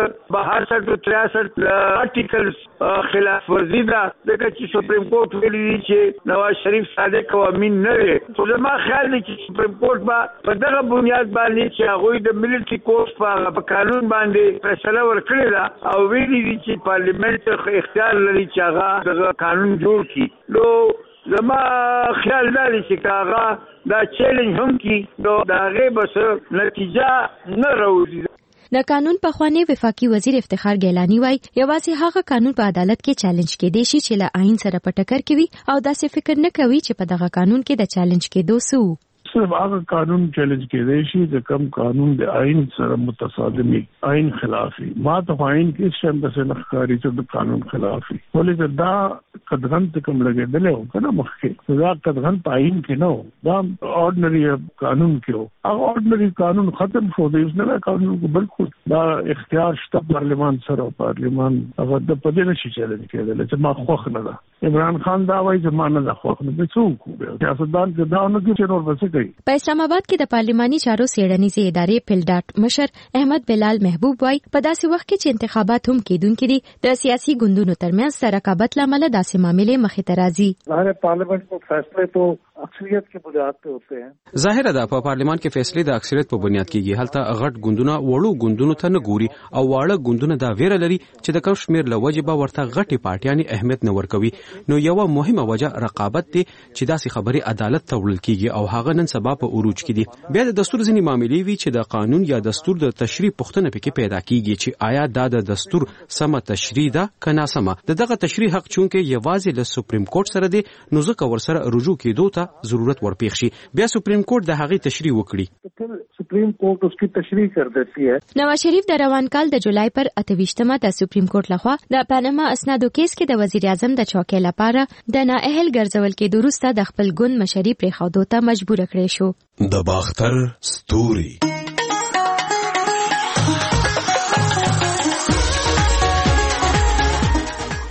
62-63 آرټیکلز خلاف ورزي ده، ځکه چې سپریم کورټ ویلي دی چې نواز شریف صادق او امین نه دی. خو زما خیال دی چې سپریم کورټ به په دغه بنیاد باندې چې هغوی د ملټري کورټ په قانون باندې فیصله ورکړې ده او ویلي دی چې پارلیمنت اختیار لري چې هغه دغه قانون جوړ کړي. نو زما خیال دا دی چې هغه دا چیلنج هم کړي نو د هغې به نتیجه نه راوځي. د قانون پخوانی وفاقي وزیر افتخار ګیلانی وایي یوازې هغه قانون په عدالت کې چیلنج کېدی شي چې له آئین سره په ټکر کې وي او داسې فکر نه کوي چې په دغه قانون کې د چیلنج کېدو څه صرف هغه قانون چیلنج کېدی شي چې کوم قانون د آئین سره متصادمي آئین خلافي ما ته آئین کې شم د سنخکاری چې د قانون خلافي ولې دا قدغن ته کوم لګیدل او کنه مخکې دا قدغن په آئین کې نو دا اورډنري قانون کې هغه اورډنري قانون ختم شو دی نه قانون کو بالکل دا اختیار شته پارلیمان سره پارلیمان هغه د پدې نشي چیلنج کېدل چې ما خوښ نه ده. عمران خان دا وایي چې ما نه خوښ نه څوک سیاستدان کې دا نه کې نور څه. په اسلام آباد کې د پارلماني چارو څېړنیزې ادارې پلډاټ مشر احمد بلال محبوب وایي په داسې وخت کې چې انتخابات هم کېدونکي دي د سیاسي ګوندونو ترمنځ د رقابت له امله داسې معاملې مخې ته راځي. हमारे पार्लियामेंट में फैसले तो اکثریت کی بنیاد पे होते हैं. ظاهر ده په پارلیمان کې فیصله د اکثریت په بنیاد کېږي. هلته غټ ګوندونه وړو ګوندونو ته نه ګوري او واړه ګوندونه دا ویره لري چې د کم شمیر له وجې به ورته غټي پارټیانې اهمیت نه ورکوي. نو یو مهمه وجه رقابت دی چې داسې خبرې عدالت ته وړل کېږي او هغه نن سبا په عروج کې دي. بیا د دستور ځینې معاملې وي چې د قانون یا دستور د تشریح پوښتنه پکې پیدا کېږي چې آیا دا د دستور سمه تشریح ده که ناسمه. دغه تشریح حق چونکې یوازې له سپریم کورټ سره دی نو ځکه ورسره رجوع کېدو ته ضرورت ورپېښ شي. بیا سپریم کورټ د هغې تشریح وکړي. سپریم کورټ اس کی تشریح کر دیتی ہے. نواز شریف د روان کال د جولای پر 28مه د سپریم کورټ لخوا د پاناما اسنادو کیس کې د وزیر اعظم د چوکۍ لپاره د نااهل ګرځول کېدو وروسته د خپل ګوند مشري پرېښودو ته مجبور کړی شو. د باختر ستوري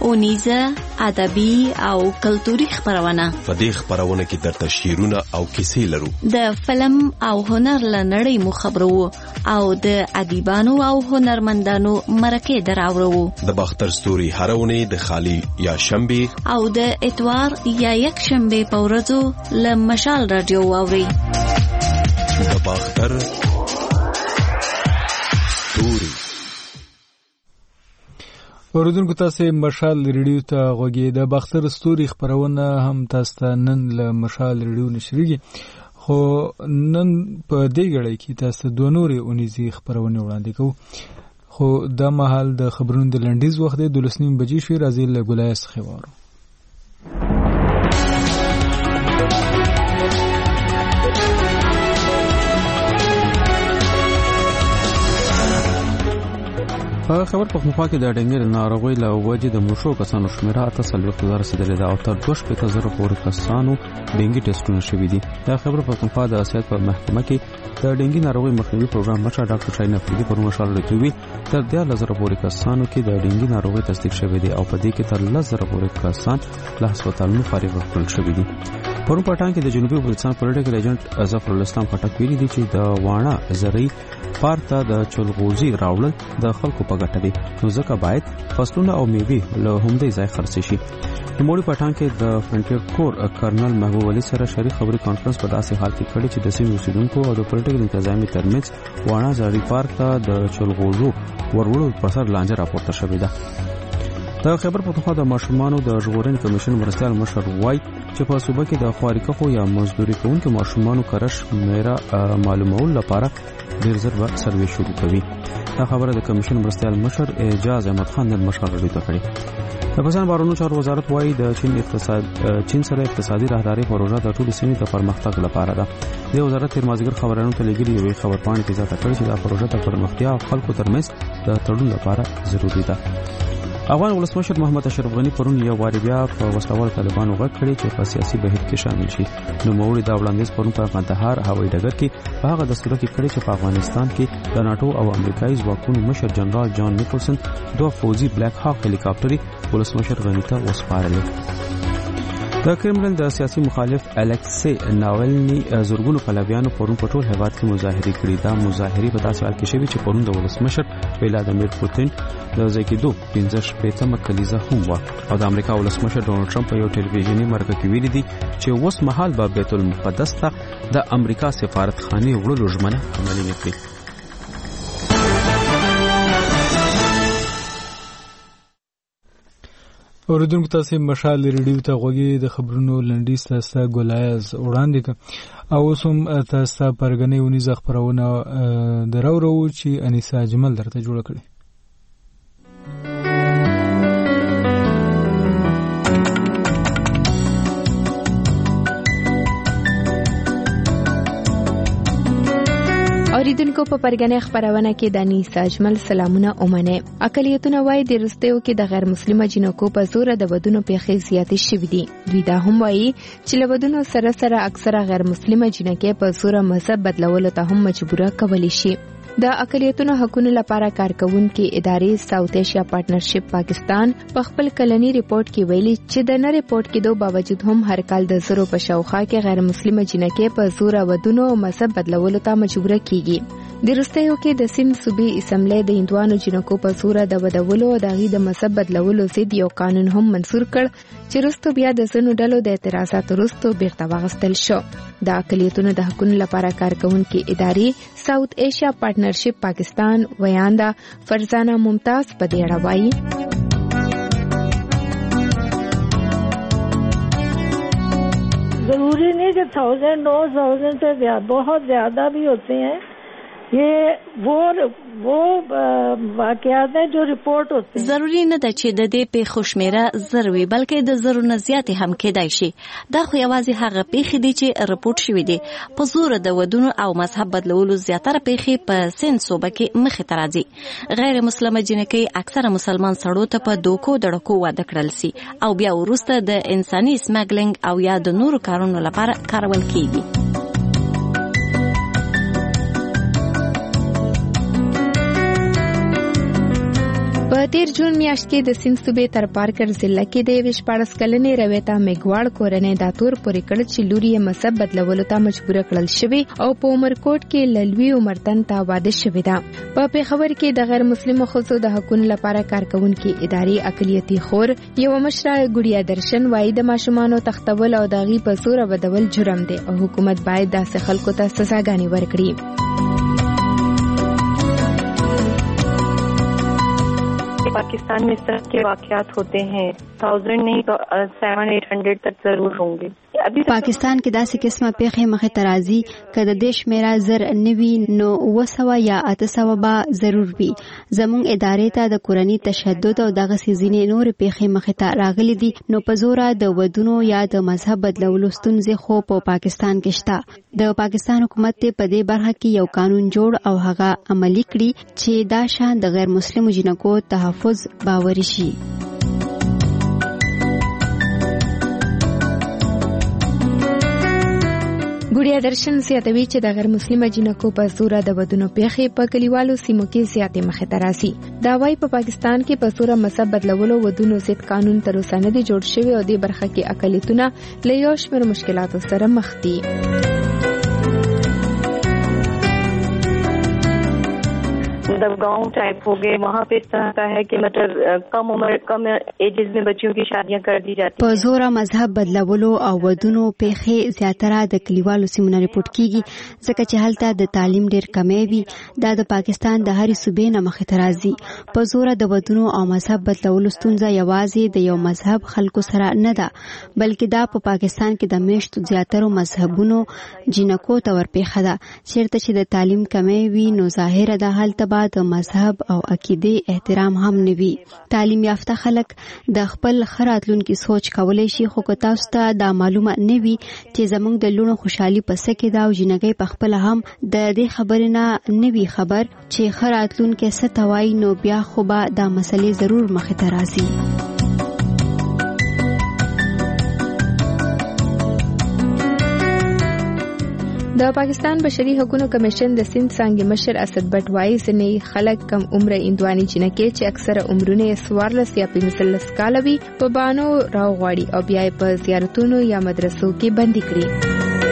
اونیزه، ادبي او کلتوري خبرونه. په دې خبرونه کې درته شعرونه او کیسې لرو. د فلم او هنر لنړۍ مو خبرو او د ادیبانو او هنرمندانو مرکه دراورو. د باختر ستوري هرونه د خالی یا شنبه او د اتوار یا یک شنبه په ورځو له مشال رادیو واوري. د باختر ستوري. اوردونکو تاسو مشال ریډیو ته غوږی. د باختر ستوري خبرونه هم تاسو ته نن له مشال ریډیو نشریږي، خو نن په دې غړي کې تاسو دوه نورې اونیزي خبرونه وړاندې کوو. خو د مهال د خبرونو د لنډیز وخت د 12:30 بجې شوي. راځي له ګولای څخه وارو. په خبر پښتونخوا کې د ډنګر ناروغۍ له وجې د مړو کسانو شمېره 48,000 رسیدلې ده او تر 2,000 پورې کسانو ډنګي ټیسټونه شوي دي. د خبر پښتونخوا د اسیات په محکمه کې د ډنګي ناروغۍ مخنیوي پروګرام مشر ډاکټر شاهین افریدي پر مشال لري تر 10,000 پورې کسانو کې د ډنګي ناروغۍ تصدیق شوی دی او په دې کې تر 10,000 پورې کسان له هسپتالونو فارغ کړل شوي دي. پرون پټان کې د جنوبي وزیرستان پولیټیکل ایجنټ ظفر الاسلام خټک ویلي دی چې د واڼه زری پارتا د چلغوزي راوړل د خلکو په ګټه دي، نو ځکه باید فصلونه او میوې له همدې ځای خرڅ شي. د موړي پټان کې د فرنټیر کور کرنل محبوب علي سره شریک خبري کانفرنس په داسې حال کې کړی چې د سیمې اوسیدونکو او د پولیټیکل انتظامی ترمنځ واڼه زری پارک ته د چلغوزو ورولو په سر لانجه راپورته شوې ده. د خبر پښتونخوا د ماشومانو د ژغورنې کمیشن مرستیال مشر وای چې په صوبه کې د خوارکخو یا مزدوري کوونکو ماشومانو کرش میرا معلومول لپاره ډیر زر به سروې شروع کوي. دا خبره د کمیشن مرستیال مشر اعجاز احمد خان د مشر رډیو ته کړې. د پاکستان بهرنیو چارو وزارت وایي د چین سره اقتصادي راهداري پروژه د ټولو سیمې د پرمختګ لپاره ده. د وزارت تیر مازیګر خبرانو ته لګیلي یوې خبرپاڼې کې ځکه کړی چې دا پروژه د پرمختیا او خلکو ترمنځ د تړون لپاره ضروري ده. افغان ولسمشر محمد اشرف غنی پرون یو واری بیا په وسلوال طالبانو غږ کړی چې په سیاسي بهیر کې شامل شي. نو موړي دا وړاندیز پرون په قندهار هوایي ډګر کې په هغه دستور کې کړی چې په افغانستان کې د ناتو او امریکایي ځواکونو مشر جنرال جان نیکلسن دوه فوزي بلیک هاک هلیکاپټري ولسمشر غنی ته وسپارل. د کرملن د سیاسي مخالف الکسی ناولني زورګونو پلویانو پرون په ټول هیواد کې مظاهره کړې. دا مظاهره په داسې حال کې شوې چې پرون د ولسمشر ولادیمیر پوتین د زیکیدو 15 کلیزه هم و او د امریکا ولسمشر ډونالد ټرمپ په یو ټلویزیوني مرکه کې ویلي دي چې اوس مهال به بیت المقدس ته د امریکا سفارتخانه وړلو ژمنه عملي نکړي. اوردونکو تاسو مشال ریډیو ته غوږی. د خبرونو لنډیز تاسو ګولایز وړاندې ک او سم تاسو پرګنې ونیز خبرونه دراورو چې انیسا اجمل درته جوړ کړي. اوریدونکو په پرګنې خبرونه کې د انیسا اجمل سلامونه اومنه. اقلیتونه وایي د رستیو کې د غیر مسلمه جنکو په زور د ودونو پیښې زیاتې شوې دي. دوی دا هم وایي چې له ودونو سره سره اکثره غیر مسلمه جنکې په زور مذهب بدلولو ته هم مجبوره کولی شي. د اقلیتونو حقوقو لپاره کارکونکو ادارې ساوث ایشیا پارټنرشپ پاکستان په خپل کلنی ریپورت کې ویلي چې د نه ریپورت کېدو باوجود هم هر کال د زرو په شاوخوا کې غیر مسلمه جنکې په زور ودونو او مذهب بدلولو ته مجبوره کیږي. د رستیو کې د سند صوبې اسمبلی د هندوانو جنکو په زور د ودولو او د مذهب بدلولو ضد یو قانون هم منسور کړ چې رستو بیا د زنو ډلو د اعتراضاتو وروسته بیرته واغستل شو. د اقلیتونو د حقوقو لپاره کارکونکو ادارې ساوث ایشیا پارټنرشپ پاکستان ویاندا فرزانه ممتاز په دې اړه وایي ضروری نہیں کہ 1000 9,000 سے بہت زیادہ بھی ہوتے ہیں. یہ وہ واقعات ہیں جو رپورٹ ہوتے ہیں. ضروری نه ده چې د دې پیښو شمیره زر وي بلکې د زرو نه زیاتې هم کېدای شي. دا خو یوازې هغه پیښې دي چې رپورټ شوي دي. په زور د ودونو او مذهب بدلولو زیاتره پیښې په سند صوبه کې مخې ته راځي. غیر مسلمه جنکۍ اکثره مسلمان سړو ته په دوکو دړکو واده کړل سي او بیا وروسته د انساني سمګلینګ او یا د نورو کارونو لپاره کارول کیږي. په په تیر جون میاشت کې د سند صوبې تر پارکر ضلع کې د 14 کلنې رویتا میګواړ کورنۍ دا تور پورې کړ چې لور یې مذهب بدلولو ته مجبور کړل شوی او په عمرکوټ کې لوی عمرتن ته واده شوی دا. په پیښور کې د غیر مسلمو ښځو د حقوقو لپاره کارکونکو ادارې اقلیتي خور یو مشره ګډیا درشن وایي د ماشومانو تختول او دغه په زور بدول جرم دی او حکومت باید داسې خلکو ته سزاګانې ورکړي. पाकिस्तान में इस तरह के वाकयात होते हैं 1000 नहीं तो 700-800 तक जरूर होंगे. पाकिस्तान کې داسې قسمه پیښې مخې ته راځي کله د دیش میرا زر نوي نو 900 یا 800 به ضرور وي. زموږ ادارې ته د کورنۍ تشدد او دغه سيزینې نور پیښې مخې ته راغلي دي نو په زوره د ودونو یا د مذهب بدلولو ستونزې خو په پاکستان کې شته. د پاکستان حکومت ته په دې برخه کې یو قانون جوړ او هغه عملی کړي چې دا شان د غیر مسلمو جنکو تحفظ باوري شي. ګډیا درشن زیاتوي چې د غیر مسلمه جنکو په زوره د ودونو پیښې په کلیوالو سیمو کې زیاتې مخې ته راځي. دا وايي په پاکستان کې په زوره مذهب بدلولو ودونو ضد قانون تر اوسه نه دی جوړ شوی او د برخه کې اقلیتونه له یو شمېر مشکلاتو سره مخ دي. मतलब गांव टाइप हो गए वहाँ पे इस तरह का है कि मतलब कम उम्र कम एजेस में बच्चियों की शादियां कर दी जाती हैं. په زوره مذهب بدلولو او ودونو پیښې زیاتره د کلیوالو سیمو ریپورت کیږي ځکه چې هلته د تعلیم ډیر کمی وي. دا د پاکستان د هرې صوبې نه مخې ته راځي. په زوره د ودونو او مذهب بدلولو ستونزه یوازې د یو مذهب خلکو سره نه ده بلکې دا په پاکستان کې د میشتو زیاترو مذهبونو جنکو ته ورپېښه ده. چیرته چې د تعلیم کمی وي نو ظاهره ده هلته د مذهب او عقیده احترام هم نوي. تعلیم یافته خلک د خپل خراتلونکو سوچ کولای شي خو که تاسو ته دا معلومه نه وي چې زموږ د لونو خوشحالي پسې کې دا او جنګي په خپل هم د دې خبرې نه نوي خبر چې خراتلونکو ستوي نو بیا خو به دا مسلې ضرور مخې ته راځي. د پاکستان بشري حقوقو کمیشن د سند څنګه مشر اسد بټ وایي چې خلک کم عمر اندواني جنکې چې اکثره عمرونه 14 یا 15 کال وي په بانو راوغړي او بیا په زیارتونو یا مدرسو کې بندي کړي.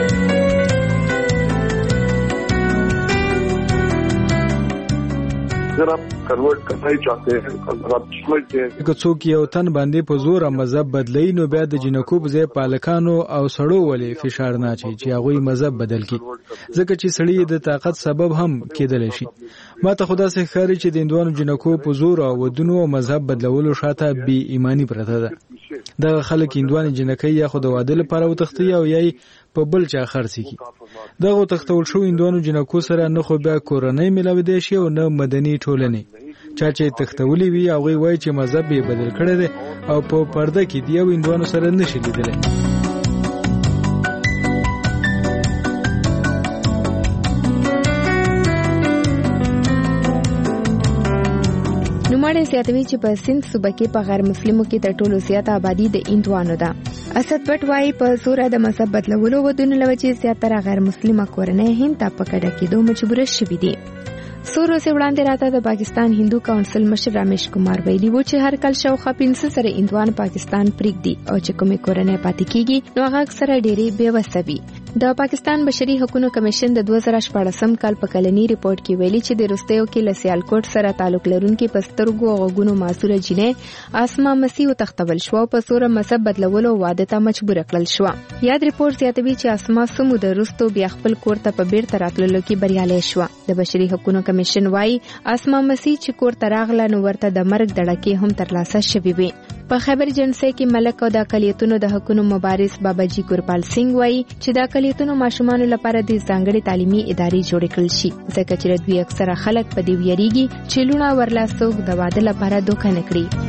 که څوک یو تن باندې په زور مذهب بدلی نو بیا د جنکو په ځای پالکانو او سړو ولې فشار نه چي چې هغه مذهب بدل کړي ځکه چې سړی د طاقت سبب هم کېدل شي. ما ته خدا سي خاري چې د اندوانو جنکو په زور او ودونو او مذهب بدلولو شاته بي ایمانی پرته ده. د خلک اندواني جنکې یا خو د واده لپاره وتختی او یای په بل چا خرڅ کی. دغه تختول شو اندوانو جنکو سره نه خو بیا کورنۍ ملاوي دي شي او نه مدني ټولنې. چا چې تختولي وي هغه وایي چې مذهب یې بدل کړی دی او په پرده کې دی او اندوانو سره نشي لیدلی. نوماړي زیاتوي چې په سند صوبه کې په غیر مسلمو کې تر ټولو زیاته آبادی د اندوانو ده. اسد بټ وایي په زوره د مذهب بدلولو ودونو لوجې زیاتره غیر مسلمه کورنۍ هند ته په کډه کېدو مجبور شوي دي. څو ورځې وړاندې راته د پاکستان هندو کونسل مشر رمیش کمار ویلي و چې هر کال شاوخوا 500 سره اندوان پاکستان پریږدي او چې کومې کورنۍ پاتې کیږي نو هغه اکثره ډېرې بېوسه وي. د پاکستان بشري حقوقو کمیشن د 2014 کال په کلنی ریپورت کې ویلي چې د روستیو کې لسیالکوټ سره تعلق لرونکي پسترګو او غوګونو معصوره جنې اسما مسیح تختول شو په سوره مذهب بدلولو واده ته مجبور کړل شو. یاد ریپورت زیاتوي چې اسما سمو د روستو بیا خپل کور ته په بیرته راتللو کې بریالي شو. د بشري حقوقو کمیشن وايي اسما مسیح چې کور ته راغله نو ورته د مرګ دړکې هم ترلاسه شوې وي. په خبر جنسي کې ملک او د اقلیتونو د حقوقو مبارز بابا جی ګورپال سنگ وايي چې د اقلیتونو ماشومان لپاره د ځانګړي تعلیمي ادارې جوړ کړل شي ځکه چې دوی اکثره خلک په دې ویریږي چې لونه ورلاسوک د واده لپاره دوکه نه کړي.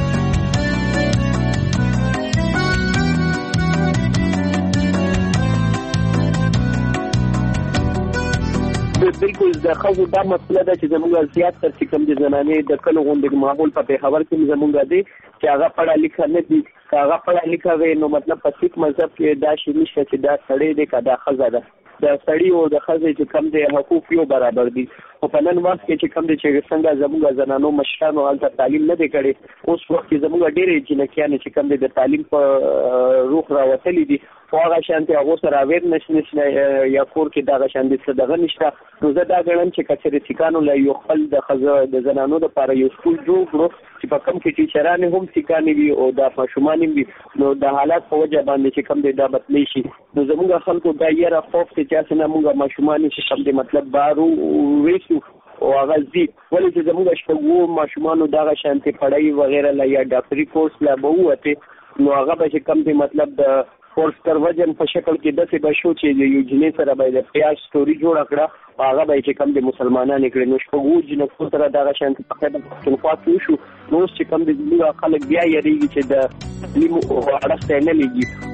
بالکل د خو دا مسله ده چې زموږ زیات تر کوم د زنانې د کلو غونډې ماحول په پیښور کې زموږ دی چې هغه پڑھا لیکه نه دي هغه پڑھا لیکه وي نو مطلب په سیک مذهب کې دا شی نشته چې دا سړی دی کدا خزه ده د سړی او د خزه چې کم دی حقوق یو برابر دي او په نن وخت کې چې کوم دي چې څنګه زموږ زنانو مشرانو هلته تعلیم نه دی کړی اوس وخت کې زموږ ډېرې جنکیانې چې کوم دي د تعلیم په روح راوتلي دي خو هغه شانتي هغه سره اویرنس نشته یا کور کې دغه شانتي څه دغه نشته نو زه دا ګڼم چې کچېرې سیکانو له یو خپل د زنانو لپاره یو سکول جوړ کړو چې په کوم کې ټیچران هم سیکانې وي او د ماشومان وي نو د حالات په وجه باندې چې کوم دی دا بدلی شي نو زموږ خلکو دا یره خوف چې چې موږ ماشومان چې کوم دی مطلب بارو وېسو او هغه زی ولې چې زموږ شپږو ماشومانو دغه شانتي پړای وغیرہ لا یا ډاکټري کورس لا به وته نو هغه به چې کوم دی مطلب د فورس تر وجن په شکل کې داسې بشو چې یو جنې سره به د پیاج سټوري جوړ کړه هغه به چې کوم د مسلمانانو کړي نو شپږو جنکو سره دغه شانتي په خپل پښتونخوا کې شو نو چې کوم د خلک بیا یریږي چې د لیمو اړه نه لګي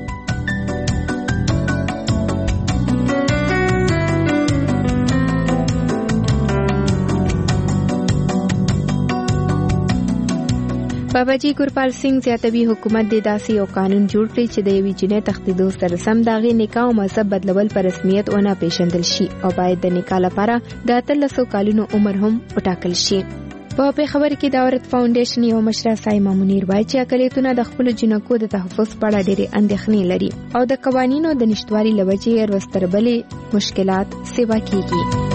باباجي ګورپال سنگ زیاتوي حکومت د داسې یو قانون جوړ کړي چې د یوې جنې تختیدو سره سم داغي نکاح او مذهب بدلول په رسمیت ونه پیژندل شي او باید د نکاح لپاره د 300 کالونو عمر هم وټاکل شي. په پیښور کې د عورت فاونډیشن یو مشره سایمه منیر وایي چې اقلیتونه د خپل جنکو د تحفظ په اړه ډېرې اندېښنې لري او د قوانینو د نشټوالي لوجې ورستربلې مشکلات سیوا کیږي.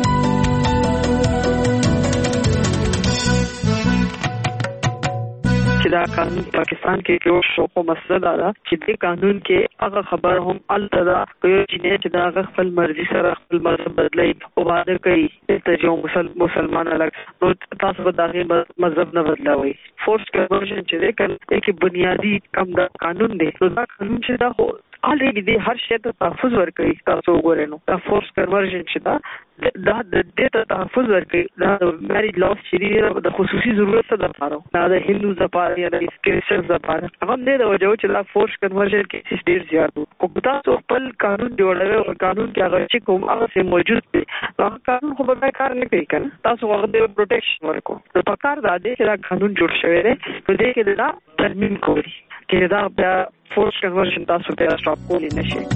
دا قانون پاکستان کې یو شوکو مسله ده چې د قانون کې هغه خبر هم الته دا یو جنې چې دا خپل مرزي سره خپل مذهب بدلای او واده کوي ته یو مسلمان الګ نو تاسو به دا مذهب نه بدلوي فورس کنورژن چې ده کې بنیادی کم دا قانون دی نو دا قانون چې دا هو الریډي د هر شی ته تحفظ ورکوي تاسو وګورئ نو دا فورس کنورژن چې دا د دې ته تحفظ ورکوي دا میریج لاس چې د خصوصي ضرورت لپاره دا د هندو لپاره یا د کریسچن لپاره هغه نه د وجو چې دا فورس کنورژن کې ډیر زیات او تاسو خپل قانون جوړوي او قانون کې هغه چې کوم هغه سم موجود دی هغه قانون خو به کار نه کوي کنه تاسو هغه د پروټیکشن ورکو نو په کار دا دی چې دا قانون جوړ شوی دی نو دې کې دا ترمیم کوي چې دا بیا فورس کنورژن تاسو ته سټاپ کولی نشي.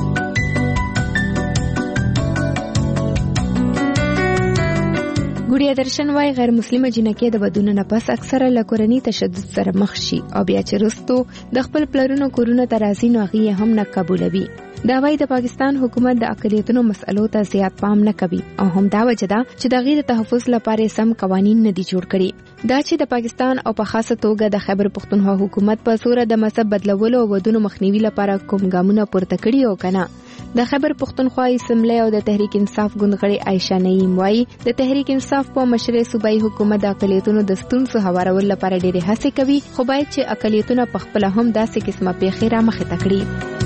ګوډیا درشن وايي غیر مسلمه جنکې د بدون نه پس اکثره لکورنی تشدد سره مخ شي او بیا چې رستو د خپل پلرونو کورونه ترازی نو هغه هم نه قبولوي. دا وايي د پاکستان حکومت د اقلیتونو مسئلو ته زیات پام نه کوي او هم دا وجه ده چې د غیر تحفظ لپاره سم قوانين نه دي جوړ کړي. دا چې د پاکستان او په خاصه توګه د خیبر پختونخوا حکومت په صورت د مذهب بدلولو او ودونو مخنیوي لپاره کوم ګامونه پورته کړي او کنه. د خیبر پختونخوا اسمبلی او د تحریک انصاف ګوندغړي عائشہ نعیم وايي د تحریک انصاف په مشرۍ صوبایي حکومت د اقلیتونو د ستونزو هوارولو لپاره ډېرې هڅې کوي خو باید چې اقلیتونه په خپل هم داسې قسمه پیښې را مخې ته کړي.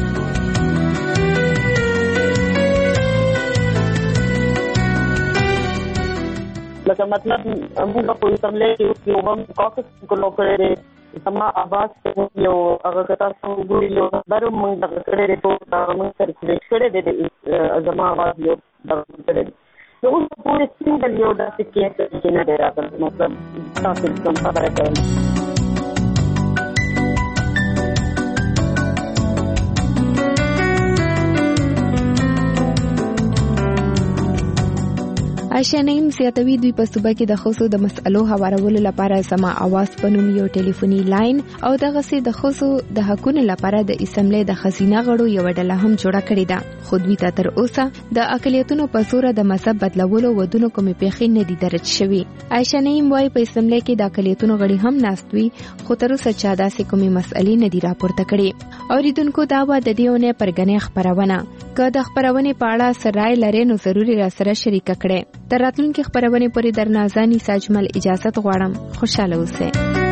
لکه مطلب موږ په اسمبلی کې یو هم کاکس کولو کړی سما आवाज ته یو هغه کتا څو ګوري یو درو موږ د کړه ته موږ سره کړه د زما आवाज یو د کړه نو په سینګل یو د سکیټ کې نه راځي مطلب تاسو کوم خبره کوي. عائشہ نعیم زیاتوي دوی په صوبه کې د خصوصو د مسئلو هوارولو لپاره سما आवाज په نوم یو ټلیفوني لاین او دغه سي د خصوصو د حقونو لپاره د اسمبلی د خزینه غړو یو ډله هم جوړه کړې ده. خو دوی ته تر اوسه د اقلیتونو په صورت د مذهب بدلولو ودونو کومې پیښې نه دي درج شوي. عائشہ نعیم وايي په اسمبلی کې د اقلیتونو غړي هم ناستوي خو تر اوسه چا داسې کومې مسئلې نه دي راپورته کړې. اوریدونکو دا و د دیونه پرګنې خبرونه که د خبرونې په اړه سرای لري نو ضروري را سره شریک کړئ. تر راتلونکي خبرونه پورې درنازاني ساجمل اجازه غواړم. خوشاله اوسئ.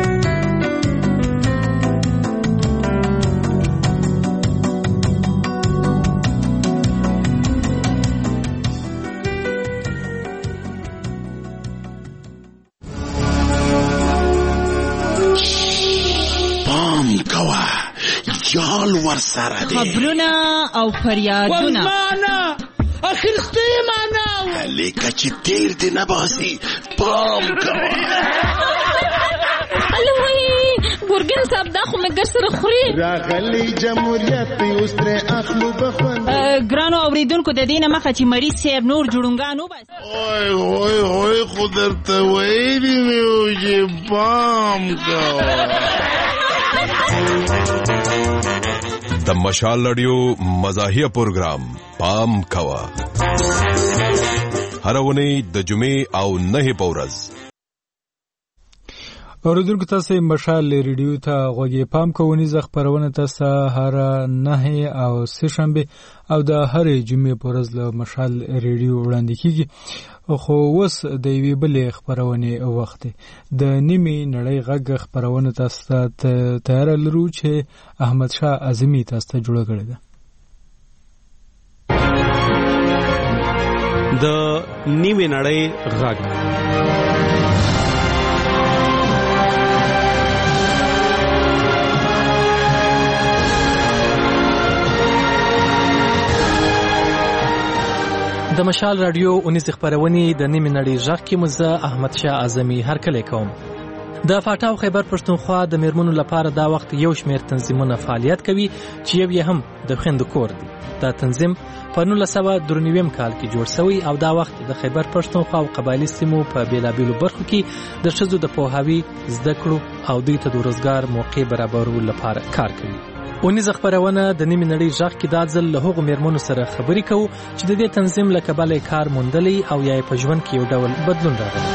پام کوه جال ور سره دی خبرونه او فریادونه اخر ستیمانا لیکه چې تیر دی نباسی پام کوه الوی ګورګین صاحب دا خو مې ګر سره خوري راغلی جمهوریت اوس ترې اخلو بخوند ګرانو اوریدونکو د دې نه مخه چې مریض صاحب نور جوړونګان وباسي اوی خو درته ویلي مې وو چې پام کوه د مشال رادیو مزاحیه پروګرام پام کوه هر ونی د جمعې او نه په ورځ اوریدونکو تاسو مشال ریډیو ته غوږی پام کوونی ز خبرونه تاسو هر نه او سه شنبه او د هر جمعې په ورځ له مشال ریډیو وړاندې کیږي خو اوس د یوې بلې خبرونه وخت د نیمه نړۍ غږ خبرونه تاسو ته تیار لرو چې احمد شاه اعظمي تاسو ته جوړ کړی ده د نیمه نړۍ غږ د مشال رادیو 19 خبرونه د نیمه نړۍ غږ کې مزه احمد شاه اعظمي هر کله کوم د فاټاو خیبر پښتونخوا د میرمنو لپاره دا وخت یو شمېر تنظیمونه فعالیت کوي چې یو هم د خويندو کور دی دا تنظیم په 1993 کال کې جوړ شوی او دا وخت د خیبر پښتونخوا او قبایلی سیمو په بیلابیلو برخو کې د ښځو د پوهاوي زده کړو او دوی ته د روزګار موقع برابرولو لپاره کار کوي اونیز خبرونه د نیمه نړۍ غږ کې د ځل له هغو میرمنو سره خبرې کوو چې د دې تنظیم له کبله کار موندلې او یا په ژوند کې یو ډول بدلون راغلی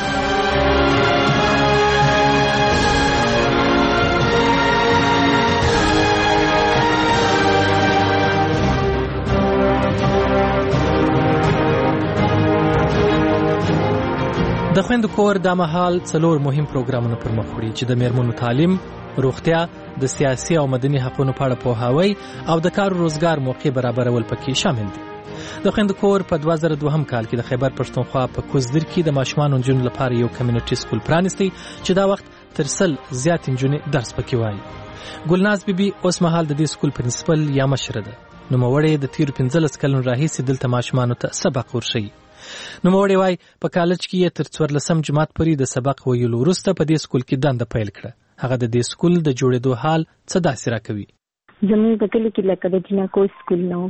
د خويندو کور د مهال څلور مهم پروګرامونه پر مخ وړي چې د میرمنو تعلیم، روغتیا، د سیاسي او مدني حقوقو په اړه پوهاوی او د کار روزګار موقع برابرول پکې شامل دي. د خويندو کور په 2002 کال کې د خیبر پښتونخوا په کوزدر کې د ماشومان انجونو لپاره یو کمیونټي سکول پرانیستی چې دا وخت ترسل زیات انجونې درس پکې وایي. ګلناز بیبي اوس مهال د دې سکول پرنسپل یا مشره ده. نو موړې د تیر 15 کلونو راهیسې دلته ماشومان ته سبق ورشي. نو موړې وای په کالج کې تر 14 جماعت پورې د سبق ویلو وروسته په دې سکول کې دنده پیل کړه. هغه د دې سکول د جوړېدو حال څه داسې راکوي. زموږ په کلی کې لکه د جنکو سکول نو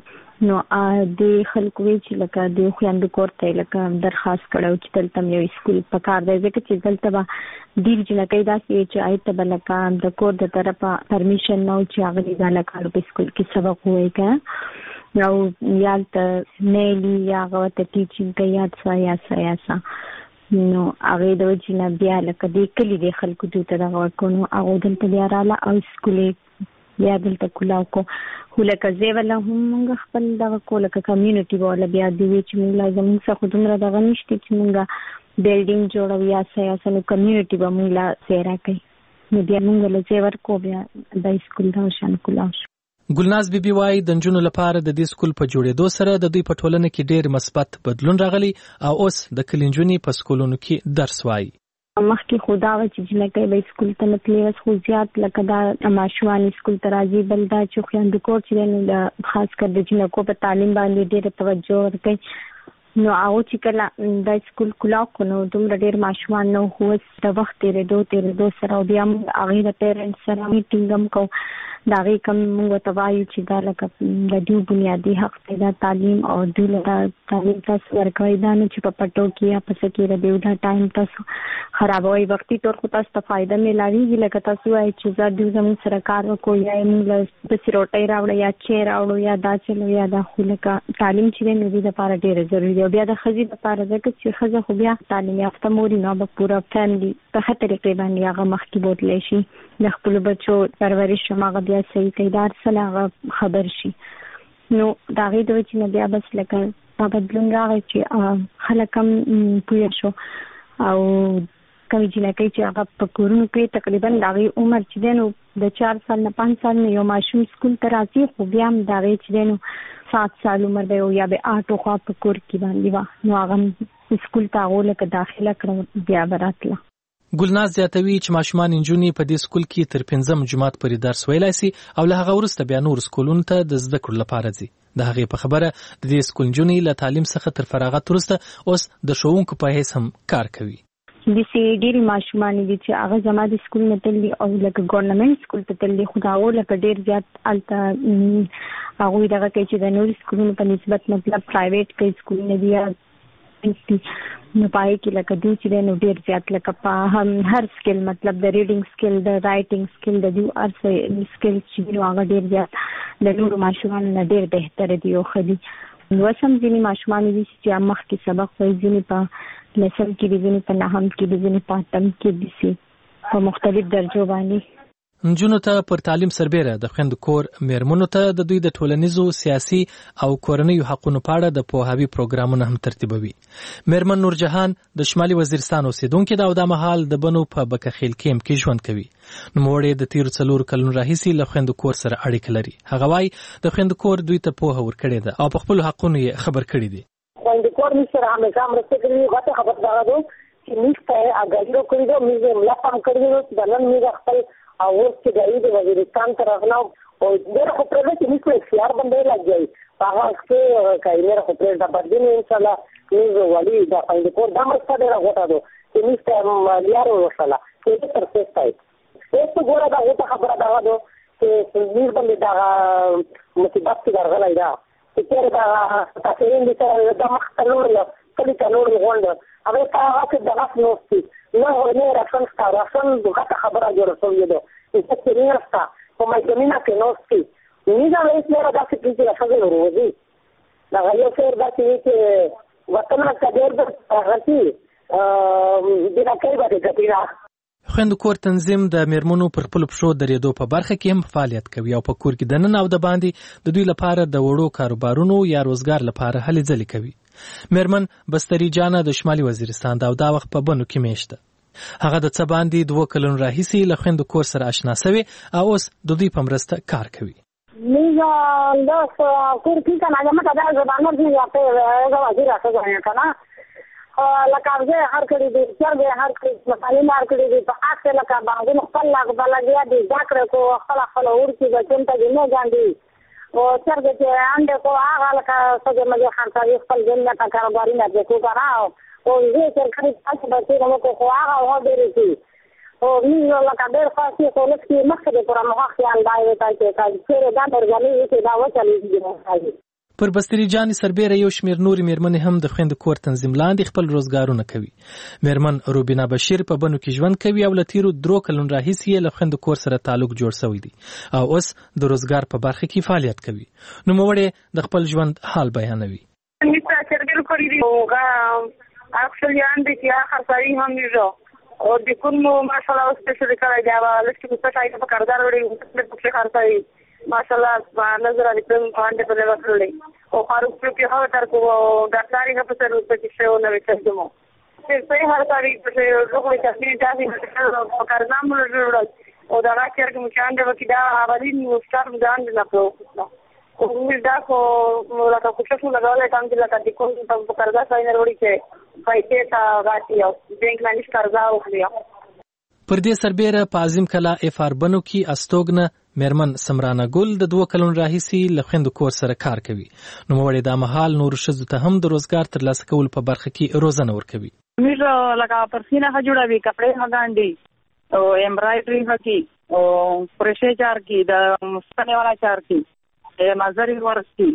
د خلکو وی چې لکه د خويندو کور ته لکه درخواست کړو چې دلته یو سکول پکار دی ځکه چې دلته به ډیر جنکې داسې چې آیته بلکه د کور د طرفه پرمیشن نو چې هغه د لکه په سکول کې سبق وایي او یالته نیلی یا غوته ټیچینګ کې یاد سایاسا نو هغه د وجنه بیا لکه د کلی د خلکو ته دا ورکونو هغه دلته بیا رااله او سکولې بیا دلته کولاو کو هلکه زیوله هم خپل دا کوله کمیونټي ولا بیا د وی چې موږ لازم څه خودمره دغه نشته چې موږ بیلډینګ جوړو یا سیاسي کمیونټي به موږ لا سیرا کوي نو بیا موږ له زیور کو بیا د سکول دا شان کولاو. ګلناز بیبي وای د جنونو لپاره د دې سکول په جوړېدو سره د دوی په ټولنه کې ډېر مثبت بدلون راغلی او اوس د کلینجونی په سکولونو کې درس وایي. مخکې خدا و چې جنکې به سکول ته نتلې وس خو زیات لکه دا ماشومان سکول ته راځي بل دا چې خويندو کور چې نو خاص کر د جنکو په تعلیم باندې ډېر توجه ورکړي نو هغه چې کله د سکول کلاو کو نو دومره ډېر ماشومان نو هو د وخت تیرېدو سره بیا موږ هغه د پیرنټس سره میټینګ هم کوو دا غي کوم موږ ته وایو چې دا لکه د دې بنیادی حق دی تعلیم او د تعلیم تاسو ورکوي دا نه چې په پټو کې یا په سکه د دا ټایم تاسو خرابوي وختي تور خو تاسو ته فائدہ ملایي لکه تاسو وايي چې دا د زموږ سرکار کوی یا موږ له سروټي راوړو یا چې راوړو یا دا چلو یا دا خو لکه تعلیم چې نه دي د لپاره ډېر ضروری دی بیا د خزي لپاره ځکه چې خزه خو بیا تعلیم یافته موري نه به پورا فیملی په خطر کې باندې هغه مخکې بوتلی شي د خپل بچو پرورش شماغه بیا صحیح کیدار سره خبر شي نو دا غي د وچ نه بیا بس لکه په بدلون راغی چې خلک هم پوه شو او کوم چې لکه چې هغه په کورونو کې تقریبا دا غي عمر چې دنو د 4 سال نه 5 سال نه یو ماشوم سکول ته راځي خو بیا هم دا غي چې دنو 7 سال عمر به یا به 8 خو په کور کې باندې وا نو هغه سکول ته غوله کې داخله کړو بیا براتله. ګلناز زیاتوي چې ماشومان انجونی په دې سکول کې تر 15 جماعت پورې درس ویلای شي او له هغه وروسته بیا نور سکولونو ته د زده کړو لپاره ځي. د هغې په خبره د دې سکول انجونی له تعلیم څخه تر فراغت وروسته اوس د ښوونکو په حیث هم کار کوي. د سي ډيري ماشومان دي چې هغه زما د سکول نه تللی او لکه ګورنمنت سکول ته تللی خو دا لکه ډیر زیات الته هغه دغه کوي چې د نوري سکولونو په نسبت مطلب پرایویټ کې سکول نه دی نو پای کې لکه دوی چې نو ډیر زیات لکه په هر سکل مطلب د ریډینګ سکل د رائټینګ سکل د دوی ارڅ سکل چې نو هغه ډیر زیات د نورو ماشومان نه ډیر بهتر دي او خدي نو سم ځینی ماشومان دي چې مخ کې سبق وایي ځینی په لسم کې دي ځینی په نهم کې دي ځینی په اتم کې دي په مختلف درجو باندې نجونو ته پر تعلیم سربېره د خویندو کور میرمنو ته د دوی د ټولنیزو سیاسي او کورنیو حقوقو په اړه د پوهاوي پروګرامونه هم ترتیبوي. میرمن نور جهان د شمالي وزیرستان اوسیدونکې ده او د مهال د بنو په بکخیل کیمپ کې ژوند کوي. نوموړې د تیر 4 کلونو راهیسې له خویندو کور سره اړیکه لري. هغه وايي د خویندو کور دوی ته پوهه ورکړې ده او په خپل حقونو یې خبر کړي دي. خویندو کور می سره همیشه مرسته کوي، غته خبر دا ده چې نشته اګاډو کوي دا مې ملا پام کړی د نن می خپل او چې د وزیرستان ته راغلم او ډېر خو پرې چې موږ اختیار باندې لګي هغه څه کوي نه خو پرې دا بدین ان شاء الله موږ ولي دا پاین کو دا مسته ډېر غوټه ده چې موږ ته یارو وشاله چې تر څه ستای څه ګوره دا غوټه خبره دا ده چې موږ باندې دا مصیبت کې راغلی دا چې دا تاسو یې د سره د مختلفو کلی کلور غونډه هغه هغه د غاښ نوستي نه راشن ستاراشن دغه خبره جوړه شوې ده چې څنګه راستا په مېدانه کې نوستي نیدا وایي نه راځي چې راځي وروزي دا یو څیر دا چې وطن کډیر د هغه د راکې باندې کتیرا خویندو کور تنظیم د میرمنو پر خپل پښو درېدو په برخه کې هم فعالیت کوي او په کور کې د نن او د باندې د دوی لپاره د وړو کاروبارونو یا روزګار لپاره هلې ځلې کوي. میرمن بستری جانه د شمالي وزیرستان دا او دا وخت په بنو کې میشته. هغه د څه باندې 2 کلونو راهیسې له خویندو کور سره آشنا شوی او اوس د دوی په مرسته کار کوي. میزه د کور کې کنه ما ته دا زبانه دی راته دا وځي راته کنه لکه هغه هر کړي دي چې هر کړي مصالې مار کړي دي په اخر لکه باندې خپل لاګ بلګیا دي ذکر کو خپل ورکی بچن ته نه ځاندي او څنګه چې انده کو هغه لکه څنګه مې خانتاري خپل جنت کاروباري نه کو کنه او دې چې تاسو به څه نو کو هغه هغه ډېر او موږ لکه ډېر خاصه کولس کې مخکې د پرمختګ خیال دی چې دا درځلې چې دا وچلې دي. پر بستری جان سربېره یو شمیر نور میرمنې هم د خویندو کور تنظیم لاندې خپل روزګارونه کوي. میرمن روبینا بشیر په بنو کې ژوند کوي او لتیرو 3 کلونو راهیسې له خویندو کور سره تعلق جوړ شوی دی او اوس د روزګار په برخه کې فعالیت کوي. نوموړې د خپل ژوند حال بیانوي. میسا چرګل کوي دی اوغه اکثر یان دي چې خرڅاري هم نیژو او د کوم ماشاءالله اوس څه څه کوي دا لکه څه څه په کاردار وړي په خرڅاري ماشاءالله نظر علیکم باندې په لور کړلې او فاروق کې هغه تر کو ډاکټري په سر په څه و نه وکړم چې په هر کاری په لوګو چې تاسو په کارنامه جوړول او دا راکړ کوم چې انده وکړه اوالي نو ستار مدان نه پروه او موږ دا کو لکه کوڅه لګولای تام چې لکه د کوم په کارګه څنګه وروړي چې پیسې تا غاټي او بانک باندې کارګه وکړي. پر دې سربېره په عظیم کلا اف آر بنو کې استوګنه میرمن سمرانه ګل د 2 کلونو راهیسې له خویندو کور سره کار کوي. نوموړې دا مهال نور ښځو ته هم د روزګار ترلاسه کولو په برخه کې روزنه ورکوي. موږ لکه پرسینه جوړوي کپڑے هغاندي او امبرایډري هکي او پرشه چار کی د مستنه والا چار کی مازری ورستی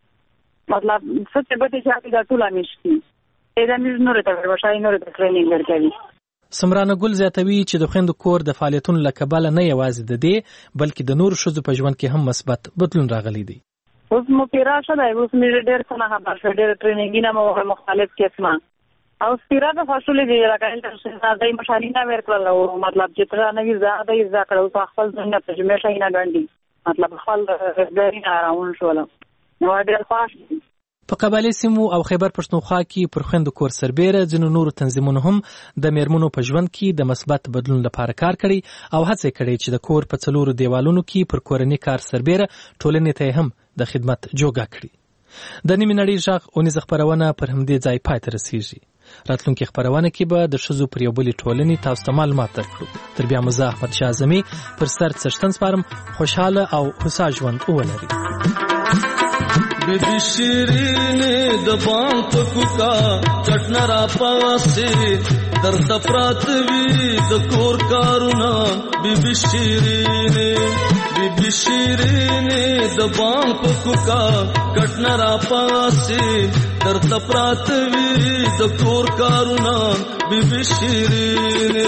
مطلب څه به چې دا ټول نشي دا موږ نور ته ورشای نور ته ټریننګ ورکوي. سمرانه ګل زیاتوي چې د خویندو کور د فعالیتونو له کبله نه یوازې د دې بلکې د نورو ښځو په ژوند کې هم مثبت بدلون راغلی دی. اوس مو پیرا شوی اوس مې ډېر څه نه خبر شوی ډېر ټریننګونه مو مختلف قسمه او پیرا د فاصله دی لکه انټرنیشنل دای مشارینه ورکړل او مطلب چې تر نه وی زیاده یې ذکر او خپل ځنه په جمعه شي نه غندي مطلب خپل د راون شول نو ډېر فاش په قبایلی سیمو او خیبر پښتونخوا کې پر خویندو کور سربېره ځینو نورو تنظیمونو هم د میرمنو په ژوند کې د مثبت بدلون لپاره کار کړی او هڅه کړې چې د کور په 4 دیوالونو کې پر کورنی کار سربېره ټولنې ته هم د خدمت جوګه کړي. د نیمې نړۍ ژغ اونیزه خپرونه پر همدې ځای پای ته رسیږي. راتلونکي خپرونه کې به د ښځو پر یو بلې ټولنې تاسو ته معلومات درکړو. تر بیا مو زه احمد شاه اعظمي پر سر څښتن سپارم. خوشحاله او هوسا ژوند ولرئ. بیبی شیرین د بام په کوکا چټنرا پاسه درد پراتوي د کور کارونه بیبي شیرینه د بام په کوکا کټن را پاسي درد پراتوي د کور کارونه بیبي شیرینه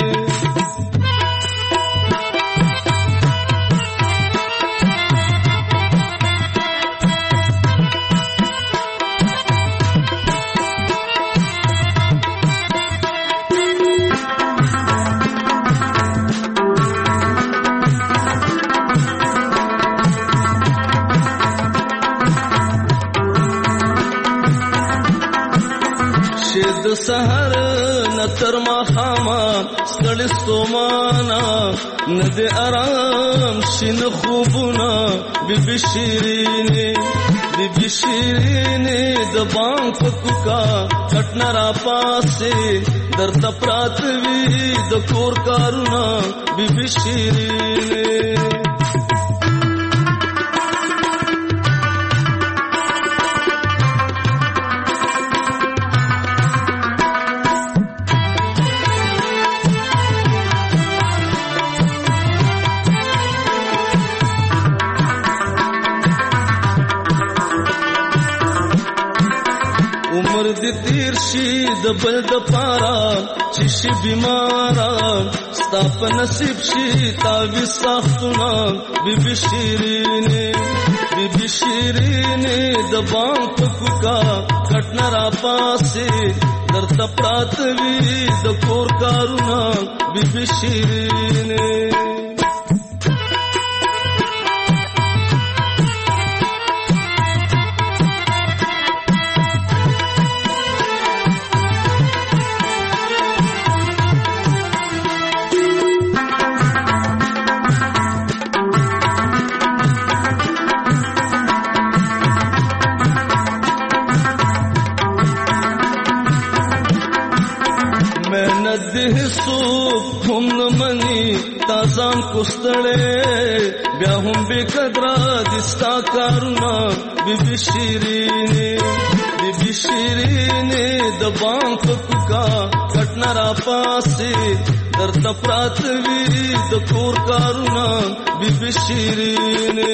سحر نتر ما خاما ستړي ستومانا ند آرام شین خوبنا بیبي شیرینه د بام پکوکا کټن را پاسه درد پراتوي د کور کارونه بیبي شیرینه تیر شي د بل د پارا چې شي بیمارا ستا په نصیب شي تاوي ساختونه بیبي شیرینه د بام په کوکا کټن را پاسه درد پراتوي د کور کارونه بیبي شیرینه تازان کوستړې بیا هم به قدرا دستا کارونه بیبي شیرینه د بام کوکا کټن را پاسه درد پراتوي د کور کارونه بیبي شیرینه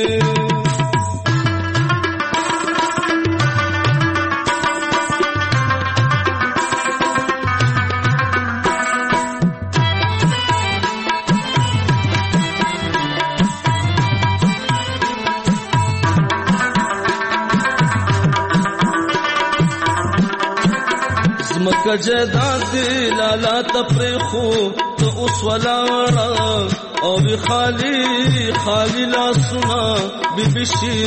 مکه جداد لالا تپریخو تو اوس ولاړه او بی خالی لاسونه بیبي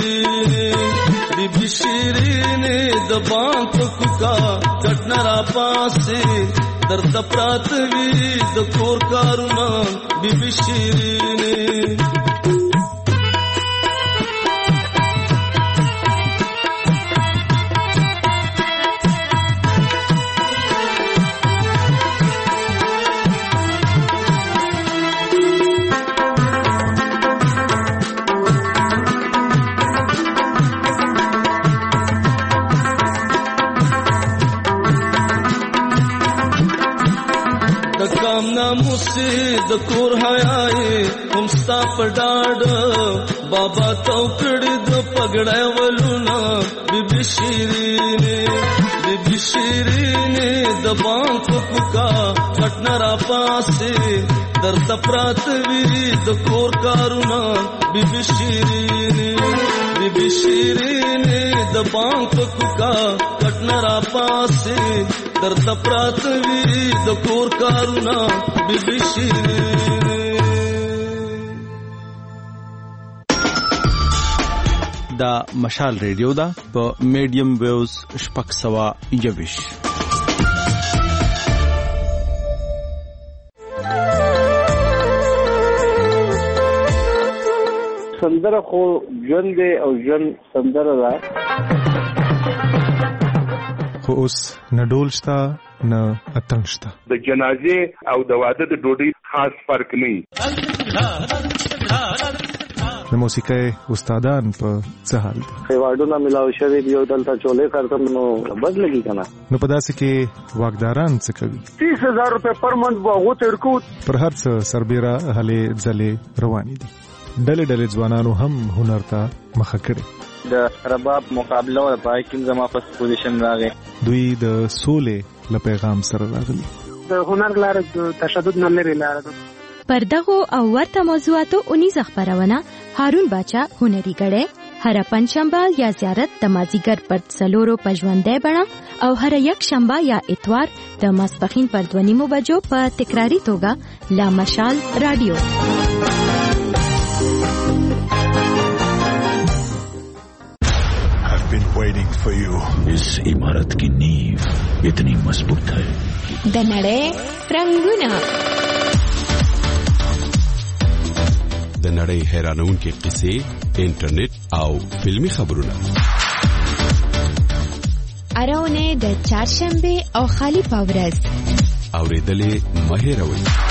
شیرینه د بام په کوکا کټن را پاسه درد پراتوي د کور کارونه بیبي شیرینه د کور حیاي هم ستا په ډاډ بابا تو کړي د پګړای ولونه بیبي شیرینه د بام کوکا کټن را پاسه درد پراتوي د کور کارونه بیبي شیرینه د بام کوکا کټن را پاسه درد پراتوي د کور کارونه بیبي شیرینه دا مشال ریډیو دا په میډیم ویوز شپږ سوه یویش سندره خو ژوند دی او ژوند سندره ده خو اوس نه ډول شته نه اتڼ شته د جنازې او د واده د ډوډۍ خاص فرق نه د موسیقۍ استادان په څه حال دي؟ ایوارډونه ملاو شوي دي او دلته چولې کارتم نو بد لګي کنه. نو په داسې کې واکداران څه کوي؟ 30,000 روپے پر منت به غوته ورکو. پر هر څه سربېره هلې ځلې روانې دي. ډلې ځوانانو هم هنر ته مخه کړي. د رباب مقابله او پای کې زما په پوزیشن راغی. دوی د سولې له پیغام سره راغلي. د هنر لاره د تشدد نه لري لاره ده. پر دغه او ورته موضوعاتو 19 خبرونه هارون باچا هنري غړې هر پنځشنبه یا زیارت د مازیګر پر 4 پژوندې بڼه او هر یک شنبه یا اتوار د ماسپخین پر 2 بجو په تکراری توګه لا مشال رادیو. Waiting for you. इस इमारत की नींव इतनी मजबूत है. د نړۍ رنگونه د نړۍ حیرانونکې قصې، انټرنیټ او فلمی خبرونه. اراونه د چهارشنبه او خالی پاورز اوریدلې مه هېروئ.